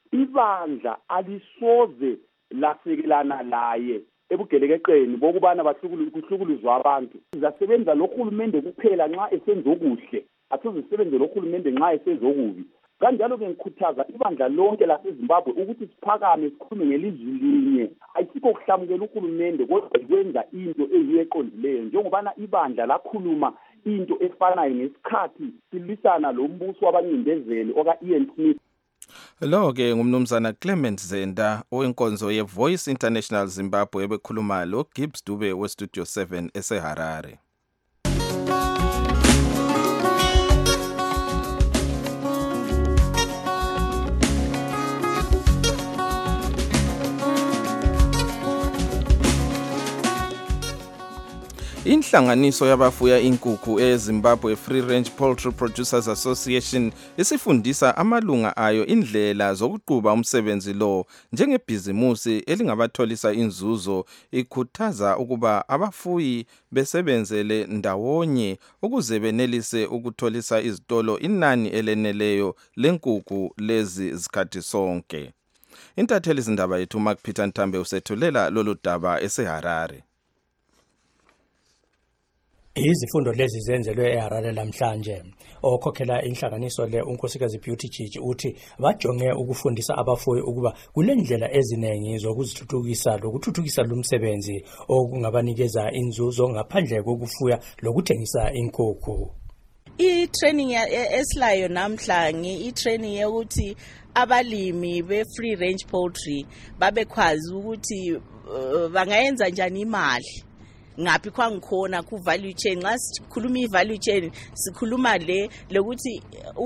ibandla alisoze lasekelana laye ebugelekeqeni bokubana bahlukuluzwa abantu. Sizasebenza lo hulumende kuphela nxa esenza okuhle. asizisebenzele uhulumende nxa esezokubi. Kanjalo-ke ngikhuthaza ibandla lonke laseZimbabwe ukuthi siphakame sikhulume ngelizwi linye. Ayisikho kuhlamukela uhulumende kodwa kwenza into eyiyo eqondileyo njengobana ibandla lakhuluma into efanayo ngesikhathi silwisana lo mbuso wabancindezeli oka-Ian Smith. Lo-ke ngumnumzana Clement Zenda owenkonzo ye-Voice International Zimbabwe ebekhuluma lo Gibbs Dube we-Studio seven eseHarare. Inhlanganiso yabafuya inkukhu eZimbabwe Free Range Poultry Producers Association isifundisa amalunga ayo indlela zokuquba umsebenzi lo njengebhizimusi elingabatholisa inzuzo, ikhuthaza ukuba abafuyi besebenzele ndawonye ukuze benelise ukutholisa izitolo inani eleneleyo lenkukhu lezi zikhathi sonke. Intatheli izindaba yethu Mark Peter Ntambe usethulela lolu daba eseHarare. Izifundo lezi zenzelwe eHarare lamhlanje. Okhokhela inhlanganiso le unkosikazi Beauty Chichi uthi bajonge ukufundisa abafuyi ukuba kulendlela ezinengi zokuzithuthukisa lokuthuthukisa lumsebenzi okungabanikeza inzuzo ngaphandle kokufuya lokuthengisa inkukhu. I-training esilayo namhlanje i-training yokuthi abalimi be-free range poultry babekwazi ukuthi uh, bangayenza njani imali. Ngaphi kwangikhona ku value chain. Nxa sikhuluma i value chain sikhuluma le lokuthi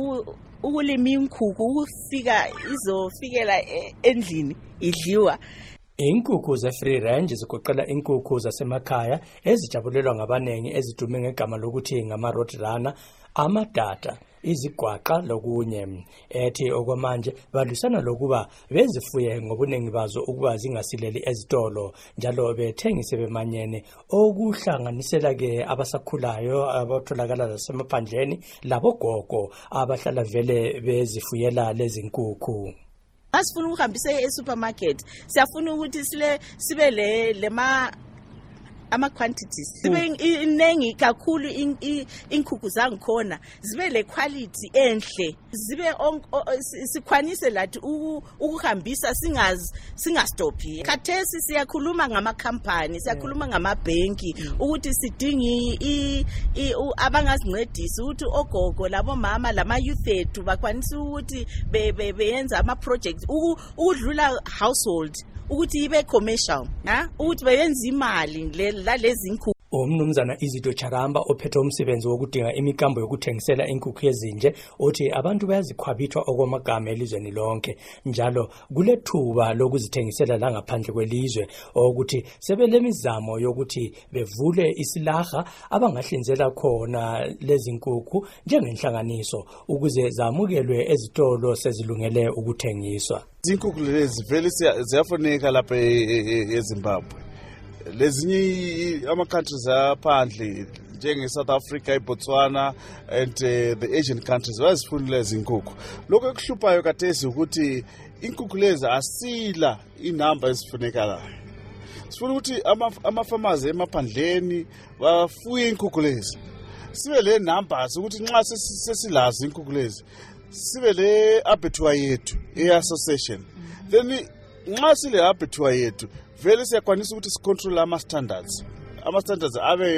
ukulima inkukhu ukufika izofikela endlini idliwa. Inkukhu ze-free range zigoqela inkukhu zasemakhaya ezijabulelwa ngabanengi ezidume ngegama lokuthi ngama-roadrunner, amadada, izigwaqa lokunye. Ethi okwamanje balwisana lokuba bezifuye ngobunengi bazo ukuba zingasileli ezitolo njalo bethengise bemanyene okuhlanganisela ke abasakhulayo abatholakala lasemaphandleni labogogo abahlala vele bezifuyela lezi nkukhu. Asifuna ukuhambisa e-supermarket siyafuna ukuthi sile sibe le lema ama quantities sibe inengi kakhulu inkukhu zangikhona zibe le quality enhle zibe sikhwanise lathi ukuhambisa singazi singastopi. Khathesi siyakhuluma ngama company siyakhuluma ngama banki ukuthi sidingi abangazincedisa ukuthi ogogo labo mama lama youth ethu bakwanisa ukuthi beyenza ama projects ukudlula household ukuthi ibe commercial ha ukuthi bayenza imali lalezi inkukhu. Umnumzana Izito Charamba ophethe umsebenzi wokudinga imikambo yokuthengisela inkukhu yezinje uthi abantu bayazikhwabithwa okwamagama elizweni lonke njalo kulethuba lokuzithengisela la ngaphandle kwelizwe ukuthi sebelemizamo yokuthi bevule isilaha abangahlinzela khona lezi nkukhu njengenhlanganiso ukuze zamukelwe ezitolo sezilungele ukuthengiswa. Izinkukhu lezi vele ziyafuneka lapha eZimbabwe. Lezinye ama countries aphandle njenge South Africa, iBotswana and uh, the Asian countries bazifunile izinkukhu. Lokho ekuhluphayo kathesi ukuthi inkukhu lezi asila inamba esifunekayo. Sifuna ukuthi ama farmers emaphandleni bafuye inkukhu lezi. Sibe le numbers ukuthi nxa sesilazi inkukhu lezi sibe le abattoir yethu e-association. Then nxa sile abattoir yethu vele siyakwanisa ukuthi sicontrol ama standards. Ama standards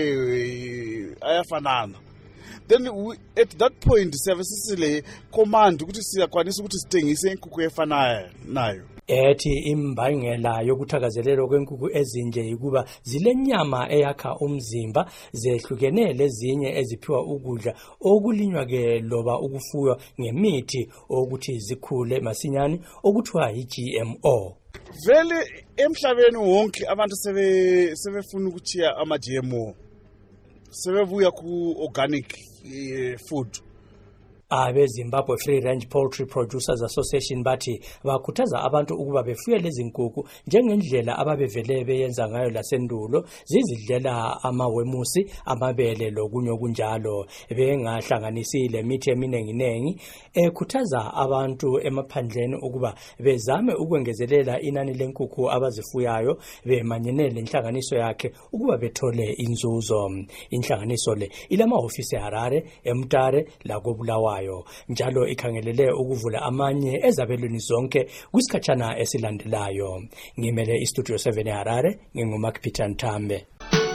abe ayafanana. Then we, at that point siyavesisile command ukuthi siyakwanisa ukuthi sithengise inkukhu efanayo nayo. Ethi imbangela yokuthakazelelwa kwenkukhu ezinje ukuba zilenyama eyakha umzimba zehlukene lezinye eziphiwa ukudla okulinywa ke loba ukufuywa ngemithi ukuthi zikhule masinyane okuthiwa yi-G M O. Vele emhlabeni wonke abantu sebe sebefuna ukuthiya ama-G M O sebebuya ku organic uh, food. abezimbabwe Free Range Poultry Producers Association bathi bakhuthaza abantu ukuba befuye lezi nkukhu njengendlela ababevele beyenza ngayo lasendulo zizidlela amawemusi amabele lokunye okunjalo bengahlanganisi lemithi eminenginengi ekhuthaza abantu emaphandleni ukuba bezame ukwengezelela inani lenkukhu abazifuyayo bemanyene lenhlanganiso yakhe ukuba bethole inzuzo. Inhlanganiso le ilamahofisi eHarare, eMtare lakobulawayo njalo ikhangelele ukuvula amanye ezabelweni zonke kwisikhatshana esilandelayo. Ngimele iStudio seven eHarare, nginguMark Peter Nthambe.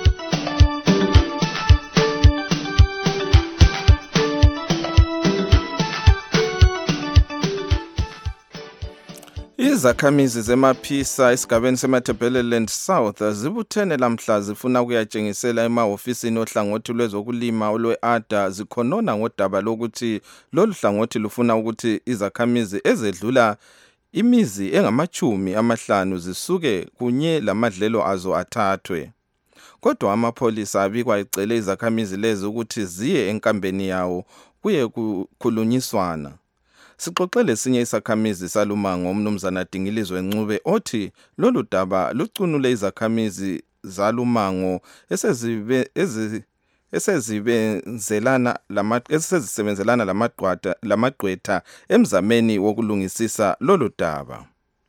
Izakhamizi zemaphisa esigabeni seMatabeleland South zibuthene lamhla zifuna ukuyatshengisela emahofisini ohlangothi lwezokulima olwe-A D A zikhonona ngodaba lokuthi lolu hlangothi lufuna ukuthi izakhamizi ezedlula imizi engamachumi amahlanu zisuke kunye lamadlelo azo athathwe. Kodwa amapholisa abikwa ecele izakhamizi lezi ukuthi ziye enkambeni yawo kuye kukhulunyiswana. Sixoxele sinye isakhamizi salumango umnumzana Dingilizwe Ncube othi lolu daba lucunule izakhamizi zalumango esezibe ezi esezibenzelana lama esezisebenzelana lamaqwata lamaqwetha emzameni wokulungisisa lolu daba.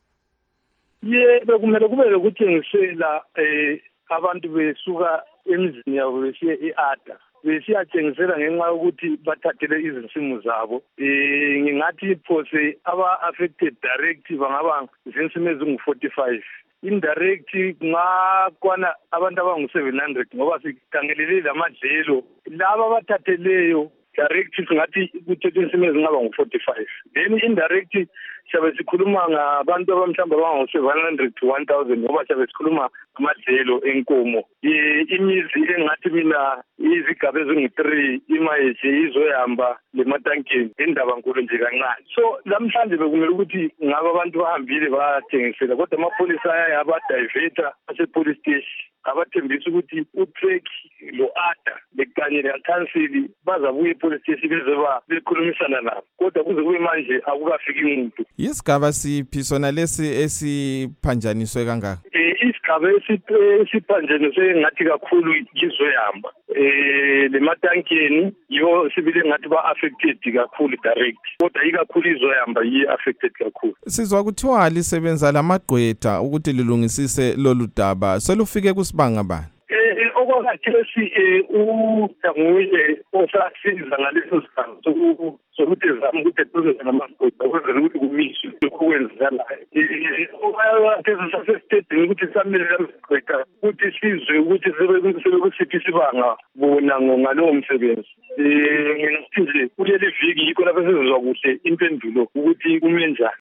Ye bekumele kube lokutshengisela eh abantu besuka emizini yabo besiye e-A D A besiyatshengisela ngenxa yokuthi bathathele izinsimu zabo. Eh ngingathi phose aba-affected direct bangaba izinsimu ezingu forty-five. Indirect ngakwana abantu abangu seven hundred ngoba sikhangelele lamadlelo laba abathatheleyo direct singathi kuthethe insimu ezingaba ngu forty-five. Then indirect siyabe sikhuluma ngabantu abamhlamba abangu seven hundred to one thousand ngoba siyabe sikhuluma amadlelo enkomo. Imizi engathi mina izigaba ezingu three imayeje izoyamba lematankeni indaba nkulu nje kancane. So lamhlanje bekumele ukuthi ngaba abantu bahambile bathengisela kodwa amapholisa ayaba diverta ase police station abathembisa ukuthi utrack lo-A D A bekanye le-council bazabuye police station bezeba bekhulumisana nabo kodwa kuze kube manje akukafiki umuntu. Isigaba siphi sona lesi esiphanjaniswe kangaka? Eh isigaba esiphanjaniswe ngathi kakhulu kizoyamba eh lematankeni yo sibile ngathi ba affected kakhulu direct kodwa ikakhulu izoyamba yi affected kakhulu. Sizwa kuthiwa lisebenza lamagqwetha ukuthi lilungisise lolu daba selufike kusibanga bani? Eh okwakhathesi eh uNguye osasiza ngaleso sikhathi sokuthi zama ukuthi ephuzele namagqwetha ukwenzela ukuthi kumiswe okwenzakalayo. Okwathi sasesitedini ukuthi samele lamagqwetha ukuthi sizwe ukuthi sebe kusiphi isibanga bona ngalowo msebenzi. Eh nginathi nje kuleli viki yikho lapho sizozwa kuhle impendulo ukuthi kume njani.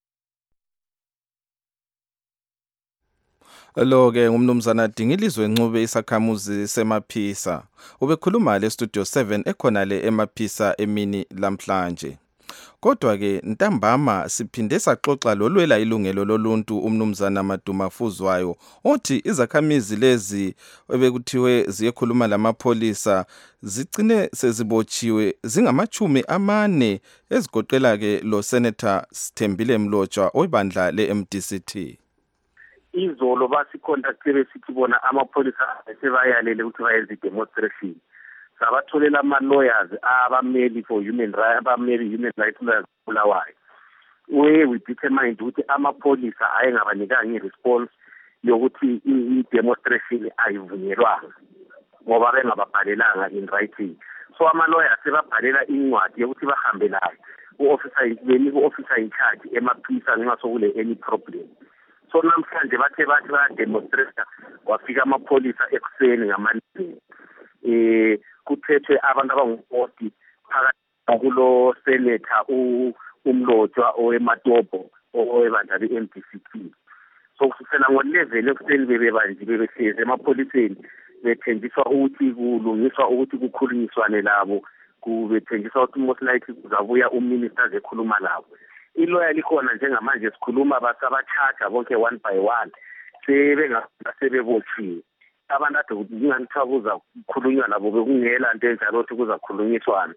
Lo ke ngumnumzana Dingilizwe Ncube isakhamuzi semaphisa ubekhuluma le Studio seven ekhona le emaphisa emini lamhlanje. Kodwa ke ntambama siphinde saxoxa lolwela ilungelo loluntu umnumzana Maduma Fuzwayo othi izakhamizi lezi ebekuthiwe ziyekhuluma lamapholisa zicine sezibotshiwe zingamachumi amane ezigoqela ke lo Senator Sithembile Mlotshwa oyibandla le-M D C T. Izolo basicontactele sithi bona amapholisa sebayalele ukuthi bayenze demonstration. Sabatholela ama-lawyers abameli for human rights abameli human rights lawyers. We we determined ukuthi amapholisa ayengabanikanga i-response yokuthi i-demonstration ayivunyelwanga ngoba bengababhalelanga in writing. So ama-lawyers sebabhalela incwadi yokuthi bahambe nayo u-officer beni ku-officer in charge emaphisa nxa sokule any problem. So namhlanje bathe bathi bayademonstrate kwafika amapholisa ekuseni ngamalini eh kuthethwe abantu abangu-forty phakathi kulo senator uMlotshwa owematopo owebandla le-M D C T. So kusukela ngo-eleven ekuseni bebebanjile bebehlezi emapholiseni bethenjiswa ukuthi kulungiswa ukuthi kukhulunyiswane labo kubethenjiswa ukuthi most likely kuzabuya uminister zekhuluma labo. Iloya likhona njengamanje sikhuluma basabachacha bonke one by one sebengasebebotshiwe abantu ade kunganithakuza kukhulunywa nabo bekungela into enjalo ukuthi kuzakhulunyiswana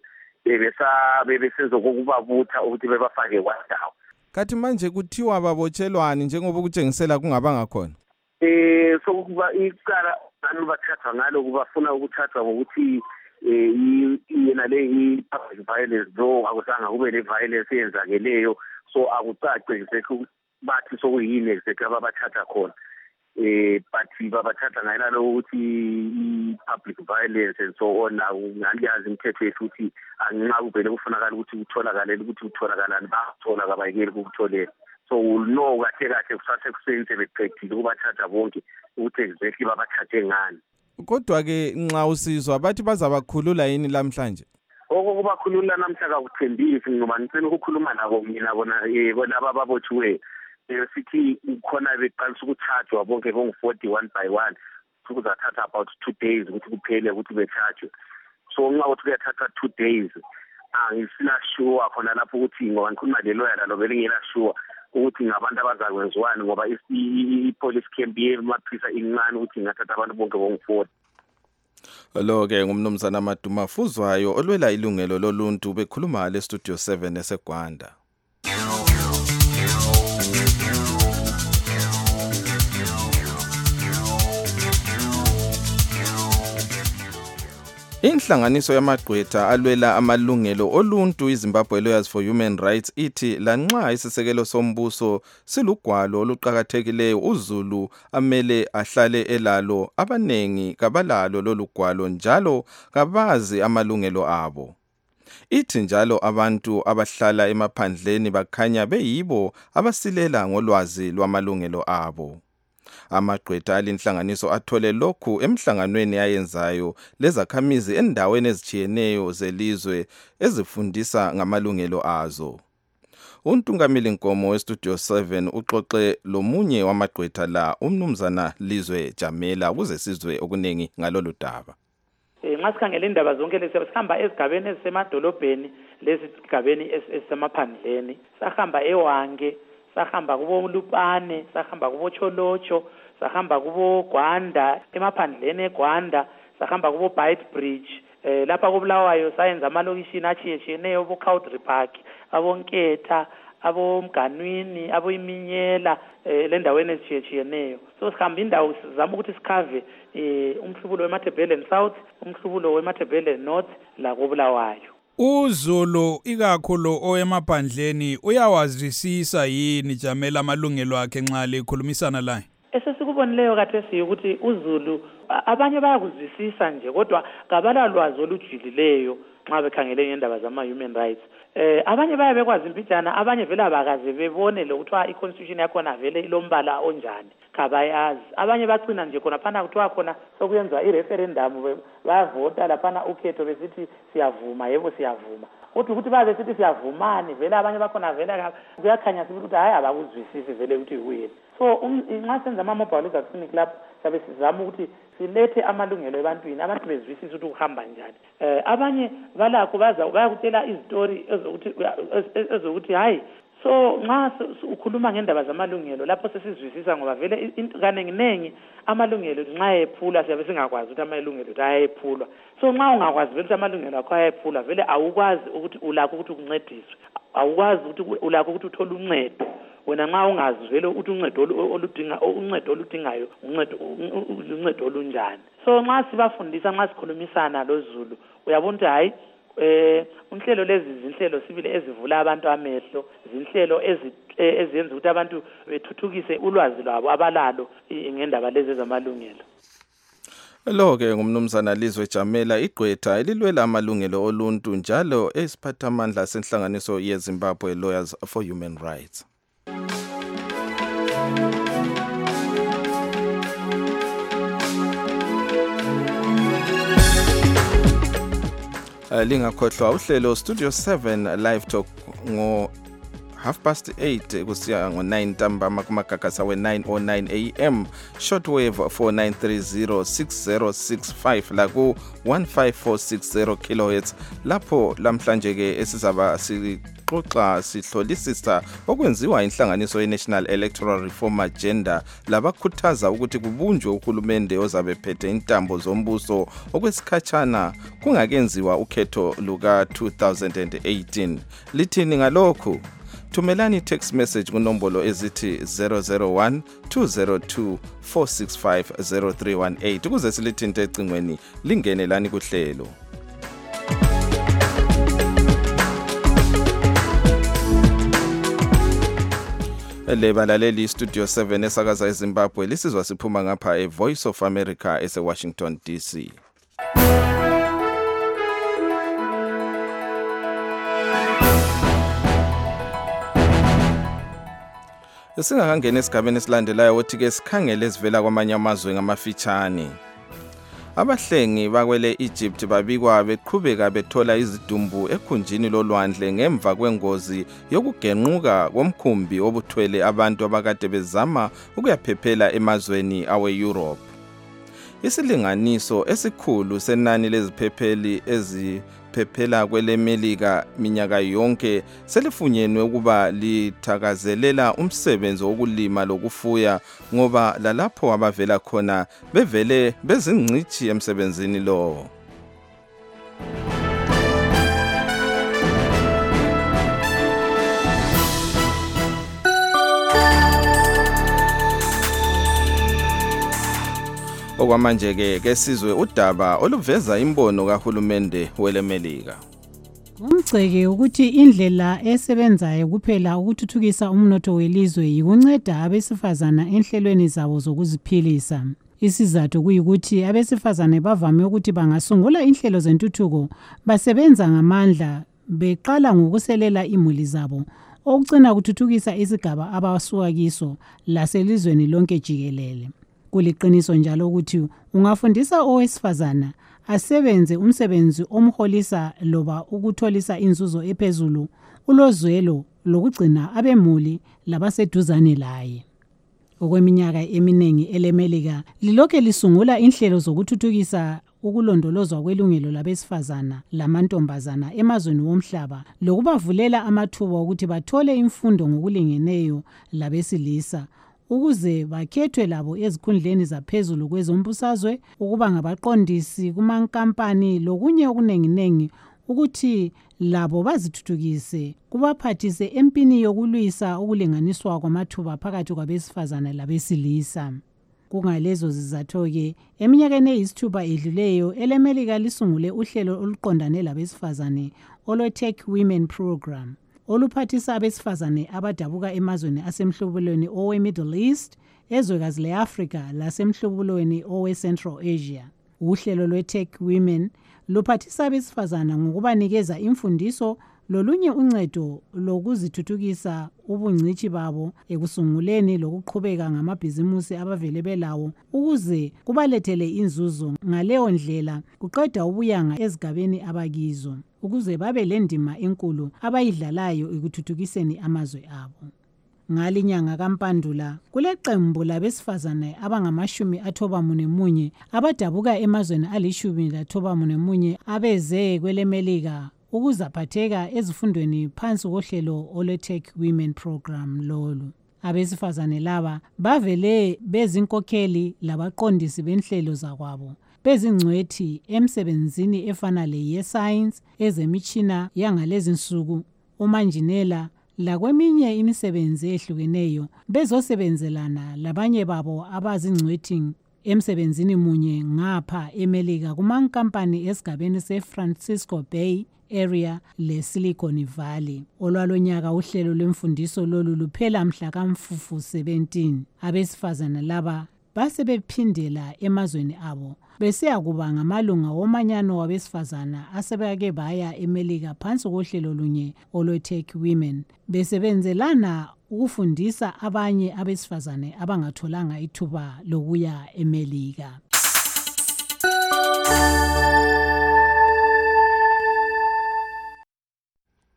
bebesa bebesenza kokubabutha ukuthi bebafake kwandawo. Kathi manje kuthiwa babotshelwani njengoba ukutshengisela kungabanga khona? Eh sokuba icala abantu bathathwa ngalo kubafuna ukuthathwa ngokuthi eh yena le i-public violence lo akusanga kube le violence eyenzakeleyo so akucace sekho bathi sokuyini exactly ababathatha khona. Eh but babathatha ngayilalo ukuthi i-public violence and so on ngaliyazi imithetho yethu ukuthi anginxa kubele kufunakala ukuthi utholakale ukuthi utholakalani bathola kabayekeli ukutholela. So we'll know kahle kahle kusathe kusenze beqedile ukubathatha bonke ukuthi exactly babathathe ngani. Kodwa ke nxa usizwa bathi bazabakhulula yini namhlanje? Okubakhulula namhlanje akuthembisi ngoba ngicela ukukhuluma nabo mina bona eh bona ababotshiwe sithi khona beqalisa ukuthathwa bonke bonke forty-one by one kuzathatha about two days ukuthi kuphele ukuthi bethathwe. So nxa uthi kuyathatha two days angisina sure khona lapho ukuthi ngoba ngikhuluma leloya lalo bele ngina sure ukuthi ngabantu abazakwenziwani ngoba i-police camp yemaphisa incane ukuthi ngathatha abantu bonke bonke-forty. Lo ke ngumnumzana Maduma Fuzwayo olwela ilungelo loluntu bekhuluma le Studio seven eseGwanda. Inhlanganiso yamagqwetha alwela amalungelo oluntu iZimbabwe Lawyers for Human Rights ithi lanxa isisekelo sombuso silugwalo oluqhakathekileyo uZulu amele ahlale elalo abanengi kabalalo lolugwalo njalo kabazi amalungelo abo. Ithi njalo abantu abahlala emaphandleni bakhanya beyibo abasilela ngolwazi lwamalungelo abo. Amagqwetha alinhlanganiso athole lokhu emhlanganweni ayenzayo lezakhamizi endaweni ezitshiyeneyo zelizwe ezifundisa ngamalungelo azo. Untungameli Nkomo weStudio seven uxoxe lomunye wamagqwetha la umnumzana Lizwe Jamela ukuze sizwe okunengi ngalolu daba. Eh ngasikhangela indaba zonke lesi sihamba ezigabeni ezisemadolobheni lezi zigabeni ezisemaphandleni sahamba eWange sahamba kubo Lupane sahamba kubo Cholocho sahamba kubo Gwanda emaphandleni eGwanda sahamba kubo Beitbridge eh lapha kubulawayo sayenza amalokishini achiyechiyeneyo abo Cowdrey Park abonketha abo Mganwini abo Iminyela eh le ndaweni ezichiyechiyeneyo so sihamba indawo sizama ukuthi sikhave eh umhlubulo weMatabeleland South umhlubulo weMatabeleland North la kubulawayo. uZulu ikakhulu owemaphandleni uyawazisisa yini Jamela amalungelo akhe nxa likhulumisana la? Esesikubonileyo kathesi ukuthi uZulu abanye bayakuzwisisa nje kodwa kabala lwazi olujilileyo nxa bekhangele ngendaba zama human rights. Eh abanye baye bekwazi impijana abanye vele abakaze bebone lokuthiwa iconstitution yakhona vele ilombala onjani kabayazi abanye bacina nje khona phana kuthiwa khona sokuyenza ireferendum bayavota laphana ukhetho besithi siyavuma yebo siyavuma kodwa ukuthi babe sithi siyavumani vele abanye bakhona vele kuyakhanya sithi ukuthi hayi abakuzwisisi vele ukuthi kuyini. So nxa senza ama mobile legal clinic lapho sabe sizama ukuthi silethe amalungelo ebantwini abantu bezwisisa ukuthi kuhamba njani. Eh abanye balakho baza bayakutshela izitori ezokuthi ezokuthi hayi so nxa ukhuluma ngendaba zamalungelo lapho sesizwisisa ngoba vele kanenginengi amalungelo nxa ephula siyabe singakwazi ukuthi amalungelo ayayephulwa. So nxa ungakwazi vele ukuthi amalungelo akho ayayephula vele awukwazi ukuthi ulakho ukuthi ukuncediswe awukwazi ukuthi ulakho ukuthi uthole uncedo wena nxa ungazi vele ukuthi uncedo oludinga uncedo oludingayo uncedo uncedo olunjani. So nxa sibafundisa nxa sikhulumisana loZulu uyabona ukuthi hayi eh unhlelo lezi zinhlelo sibile ezivula abantu amehlo zinhlelo eziyenza ukuthi abantu bethuthukise ulwazi lwabo abalalo ngendaba lezi zamalungelo. Lo ke ngumnumzana Lizwe Jamela igqwetha elilwela amalungelo oluntu njalo esiphathamandla senhlanganiso yeZimbabwe Lawyers for Human Rights. Lingakhohlwa uhlelo Studio seven live talk ngo half past eight kusiya ngo nine ntambama kumagagasa we nine oh nine a m shortwave four nine three zero six zero six five la ku one five four six zero kilohertz lapho lamhlanje ke esizaba si sixoxa sihlolisisa okwenziwa inhlanganiso ye-National Electoral Reform Agenda labakhuthaza ukuthi kubunjwe uhulumende ozabe phethe intambo zombuso okwesikhatshana kungakenziwa ukhetho luka two thousand eighteen. Lithini ngalokhu? Thumelani text message kunombolo ezithi zero zero one two zero two four six five zero three one eight ukuze silithinte ecingweni lingene lani kuhlelo. Lebalaleli Studio seven esakaza eZimbabwe lisizwa siphuma ngapha e Voice of America ese Washington D C. Singakangena esigabeni esilandelayo wothi ke sikhangele sivela kwamanye amazwe ngamafitshane. Abahlengi bakwele Egypt babikwa beqhubeka bethola izidumbu ekhunjini lolwandle ngemva kwengozi yokugenquka komkhumbi obuthwele abantu abakade bezama ukuyaphephela emazweni awe Europe. Isilinganiso esikhulu senani leziphepheli eziphephela kwele Melika minyaka yonke selifunyenwe ukuba lithakazelela umsebenzi wokulima lokufuya ngoba lalapho abavela khona bevele bezingcithi emsebenzini lo. Okwamanje ke kesizwe udaba oluveza imbono kahulumende welemelika. Umceke ukuthi indlela esebenzayo kuphela ukuthuthukisa umnotho welizwe yikunceda abesifazana enhlelweni zabo zokuziphilisa. Isizathu kuyikuthi abesifazane bavame ukuthi bangasungula inhlelo zentuthuko basebenza ngamandla beqala ngokuselela imuli zabo okugcina kuthuthukisa isigaba abasuka kiso laselizweni lonke jikelele. Kuliqiniso njalo ukuthi ungafundisa owesifazana asebenze umsebenzi omholisa loba ukutholisa inzuzo ephezulu ulozwelo lokugcina abemuli labaseduzane laye. Okweminyaka eminingi elemelika lilokhe lisungula inhlelo zokuthuthukisa ukulondolozwa kwelungelo labesifazana lamantombazana emazweni womhlaba lokubavulela amathuba ukuthi bathole imfundo ngokulingeneyo labesilisa ukuze bakhethwe labo ezikhundleni zaphezulu kwezombusazwe ukuba ngabaqondisi kumankampani lokunye okunenginengi ukuthi labo bazithuthukise kubaphathise empini yokulwisa ukulinganiswa kwamathuba phakathi kwabesifazana labesilisa. Kungalezo zizathu-ke eminyakeni eyisithupha edluleyo elemelika lisungule uhlelo oluqondane labesifazane olo-Tech Women Program oluphathisa abesifazane abadabuka emazweni asemhlubulweni owe-Middle East, ezwekazi le-Afrika lasemhlubulweni owe-Central Asia. Uhlelo lwe-Tech Women luphathisa abesifazana ngokubanikeza imfundiso lolunye uncedo lokuzithuthukisa ubungcithi babo ekusunguleni lokuqhubeka ngamabhizimusi abavele belawo ukuze kubalethele inzuzo ngaleyo ndlela kuqeda ubuyanga ezigabeni abakizo ukuze babe lendima enkulu abayidlalayo ekuthuthukiseni amazwe abo. Ngalinyanga kaMpandula kuleqembu labesifazane abangamashumi athoba munemunye abadabuka emazweni alishumi lathoba munemunye abeze kwelemelika ukuzaphatheka ezifundweni phansi kohlelo ole-Tech Women Program lolu. Abesifazane laba bavele bezinkokheli labaqondisi benhlelo zakwabo bezingcwethi emsebenzini efana le-science, ezemitshina yangalezi nsuku, umanjinela lakweminye imisebenzi ehlukeneyo bezosebenzelana labanye babo abazingcwethi emsebenzini munye ngapha emelika kumankampani esigabeni se-Francisco Bay area le-Silicon Valley. Olwalonyaka uhlelo lwemfundiso lolu luphela mhla kaMfufu seventeen. Abesifazana laba basebephindela emazweni abo besiya kuba ngamalunga womanyano wabesifazana asebeke baya emelika phansi kohlelo lunye olo-Tech Women besebenzelana ukufundisa abanye abesifazane abangatholanga ithuba lokuya emelika.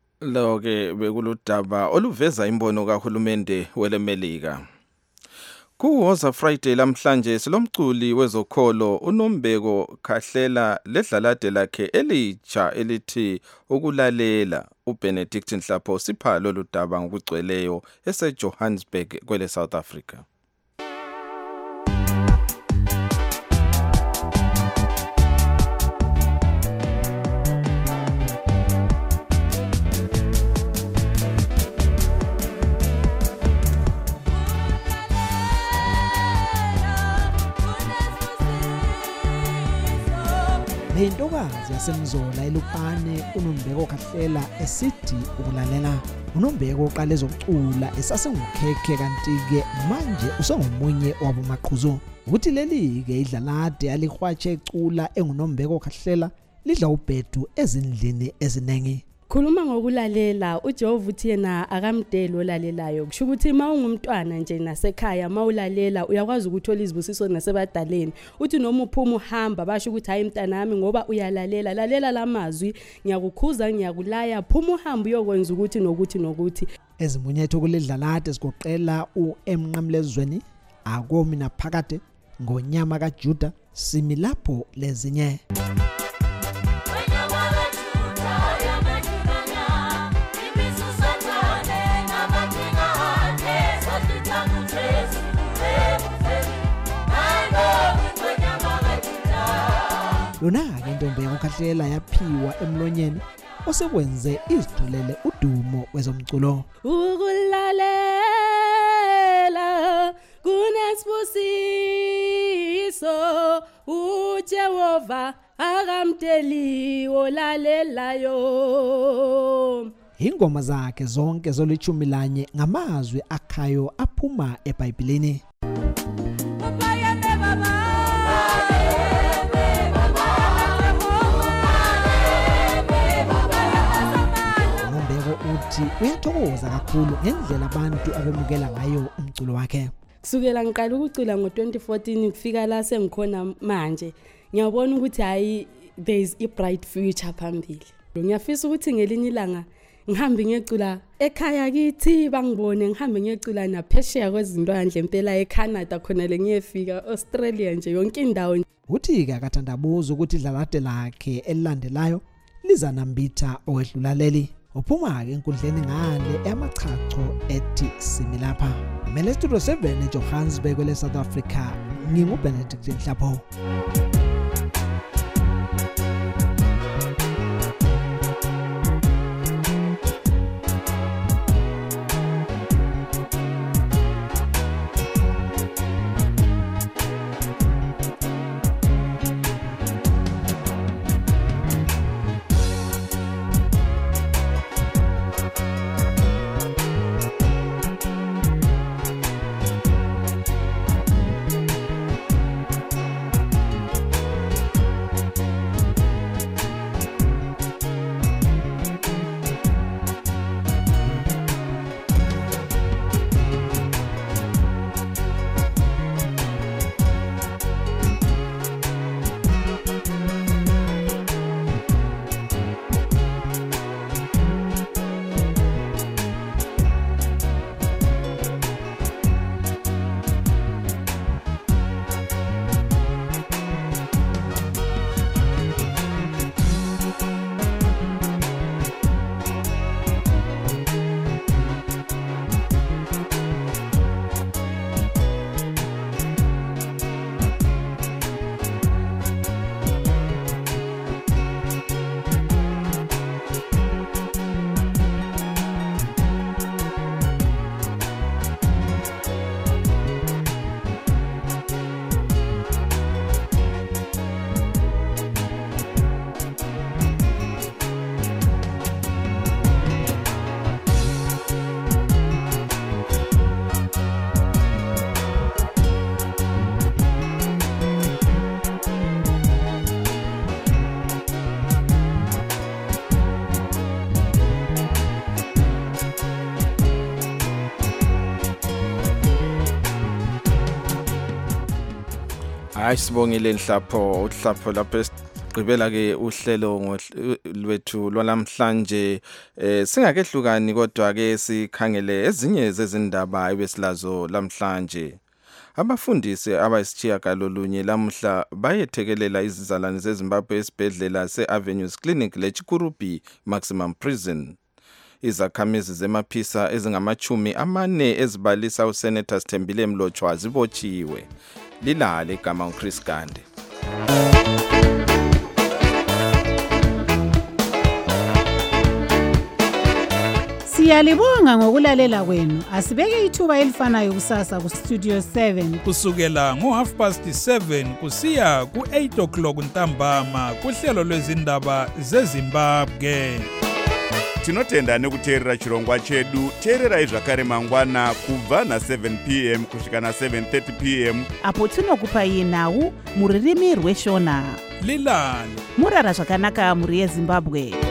Lo ke bekuludaba oluveza imbono kahulumende welemelika. Kuwoza Friday lamhlanje silomculi wezokholo uNombeko Khahlela ledlalade lakhe elitsha elithi ukulalela. uBenedict Nhlapho sipha lolu daba ngokugcweleyo eseJohannesburg kwele South Africa. Le ntokazi yasemzola eLupane uNombeko Khahlela esithi ukulalela. uNombeko uqale ezokucula esasengukhekhe kanti-ke manje usengomunye wabomaqhuzu. Uthi leli-ke idlalade alihwatshe ecula enguNombeko Khahlela lidla ubhedu ezindlini ezinengi. Khuluma ngokulalela uJehova uthi yena akamdeli olalelayo kusho ukuthi mawungumntwana nje nasekhaya mawulalela uyakwazi ukuthola izibusiso nasebadaleni uthi noma uphuma uhamba basho ukuthi hayi mntanami ngoba uyalalela lalela lamazwi ngiyakukhuza ngiyakulaya phuma uhamba uyokwenza ukuthi nokuthi nokuthi ezimunyetho kulidlalade sigoqela uEmnqamlezweni akomi naphakade ngonyama kaJuda simi lapho lezinye. Lona-ke intombeko Khahlela yaphiwa emlonyeni osekwenze izithulele udumo wezomculo. Ukulalela kunesibusiso uJehova akamdeli olalelayo. Ingoma zakhe zonke zolithumi lanye ngamazwi akhayo aphuma eBhayibhelini. Uthi uyathokoza kakhulu ngendlela abantu abemukela ngayo umculo wakhe. Kusukela ngiqala ukucula ngo twenty fourteen kufika la sengikhona manje ngiyabona ukuthi hayi there is a bright future phambili. Ngiyafisa ukuthi ngelinye ilanga ngihambe ngiyecula ekhaya kithi bangibone ngihambe ngiyecula naphesheya kwezinto kanje impela eCanada khona le ngiyefika Australia nje yonke indawo. Uthi-ke akathandabuza ukuthi idlalade lakhe elilandelayo liza nambitha owedlula leli. Uphuma-ke enkundleni ngale yamachacho ethi simi lapha. Mele Studio seven eJohannesburg kwele South Africa nginguBenedict Nhlapho. Hayi sibongile Nhlapho uhlapho lapho sigqibela ke uhlelo lwethu lwalamhlanje eh singakehlukani kodwa ke sikhangele ezinye zezindaba ebesilazo lamhlanje. Abafundisi abayisitshiyagalolunye lamuhla bayethekelela izizalwane zeZimbabwe esibhedlela se-Avenues Clinic leChikurubi Maximum Prison. Izakhamizi zemaphisa ezingamachumi amane ezibalisa uSenator Sithembile Mlotshwa zibotshiwe. Lilale igama uChris Gande. Siyalibonga ngokulalela kwenu. Asibeke ithuba elifanayo kusasa ku Studio seven kusukela ngo half past seven kusiya ku eight o'clock ntambama kuhlelo lwezindaba zeZimbabwe. Tinotenda nekuteerera chirongwa chedu. Teererai zvakare mangwana kubva na seven p m kusvika na seven thirty p m apo tinokupai nhau muririmi rweshona. Lilani murara zvakanaka muri yeZimbabwe.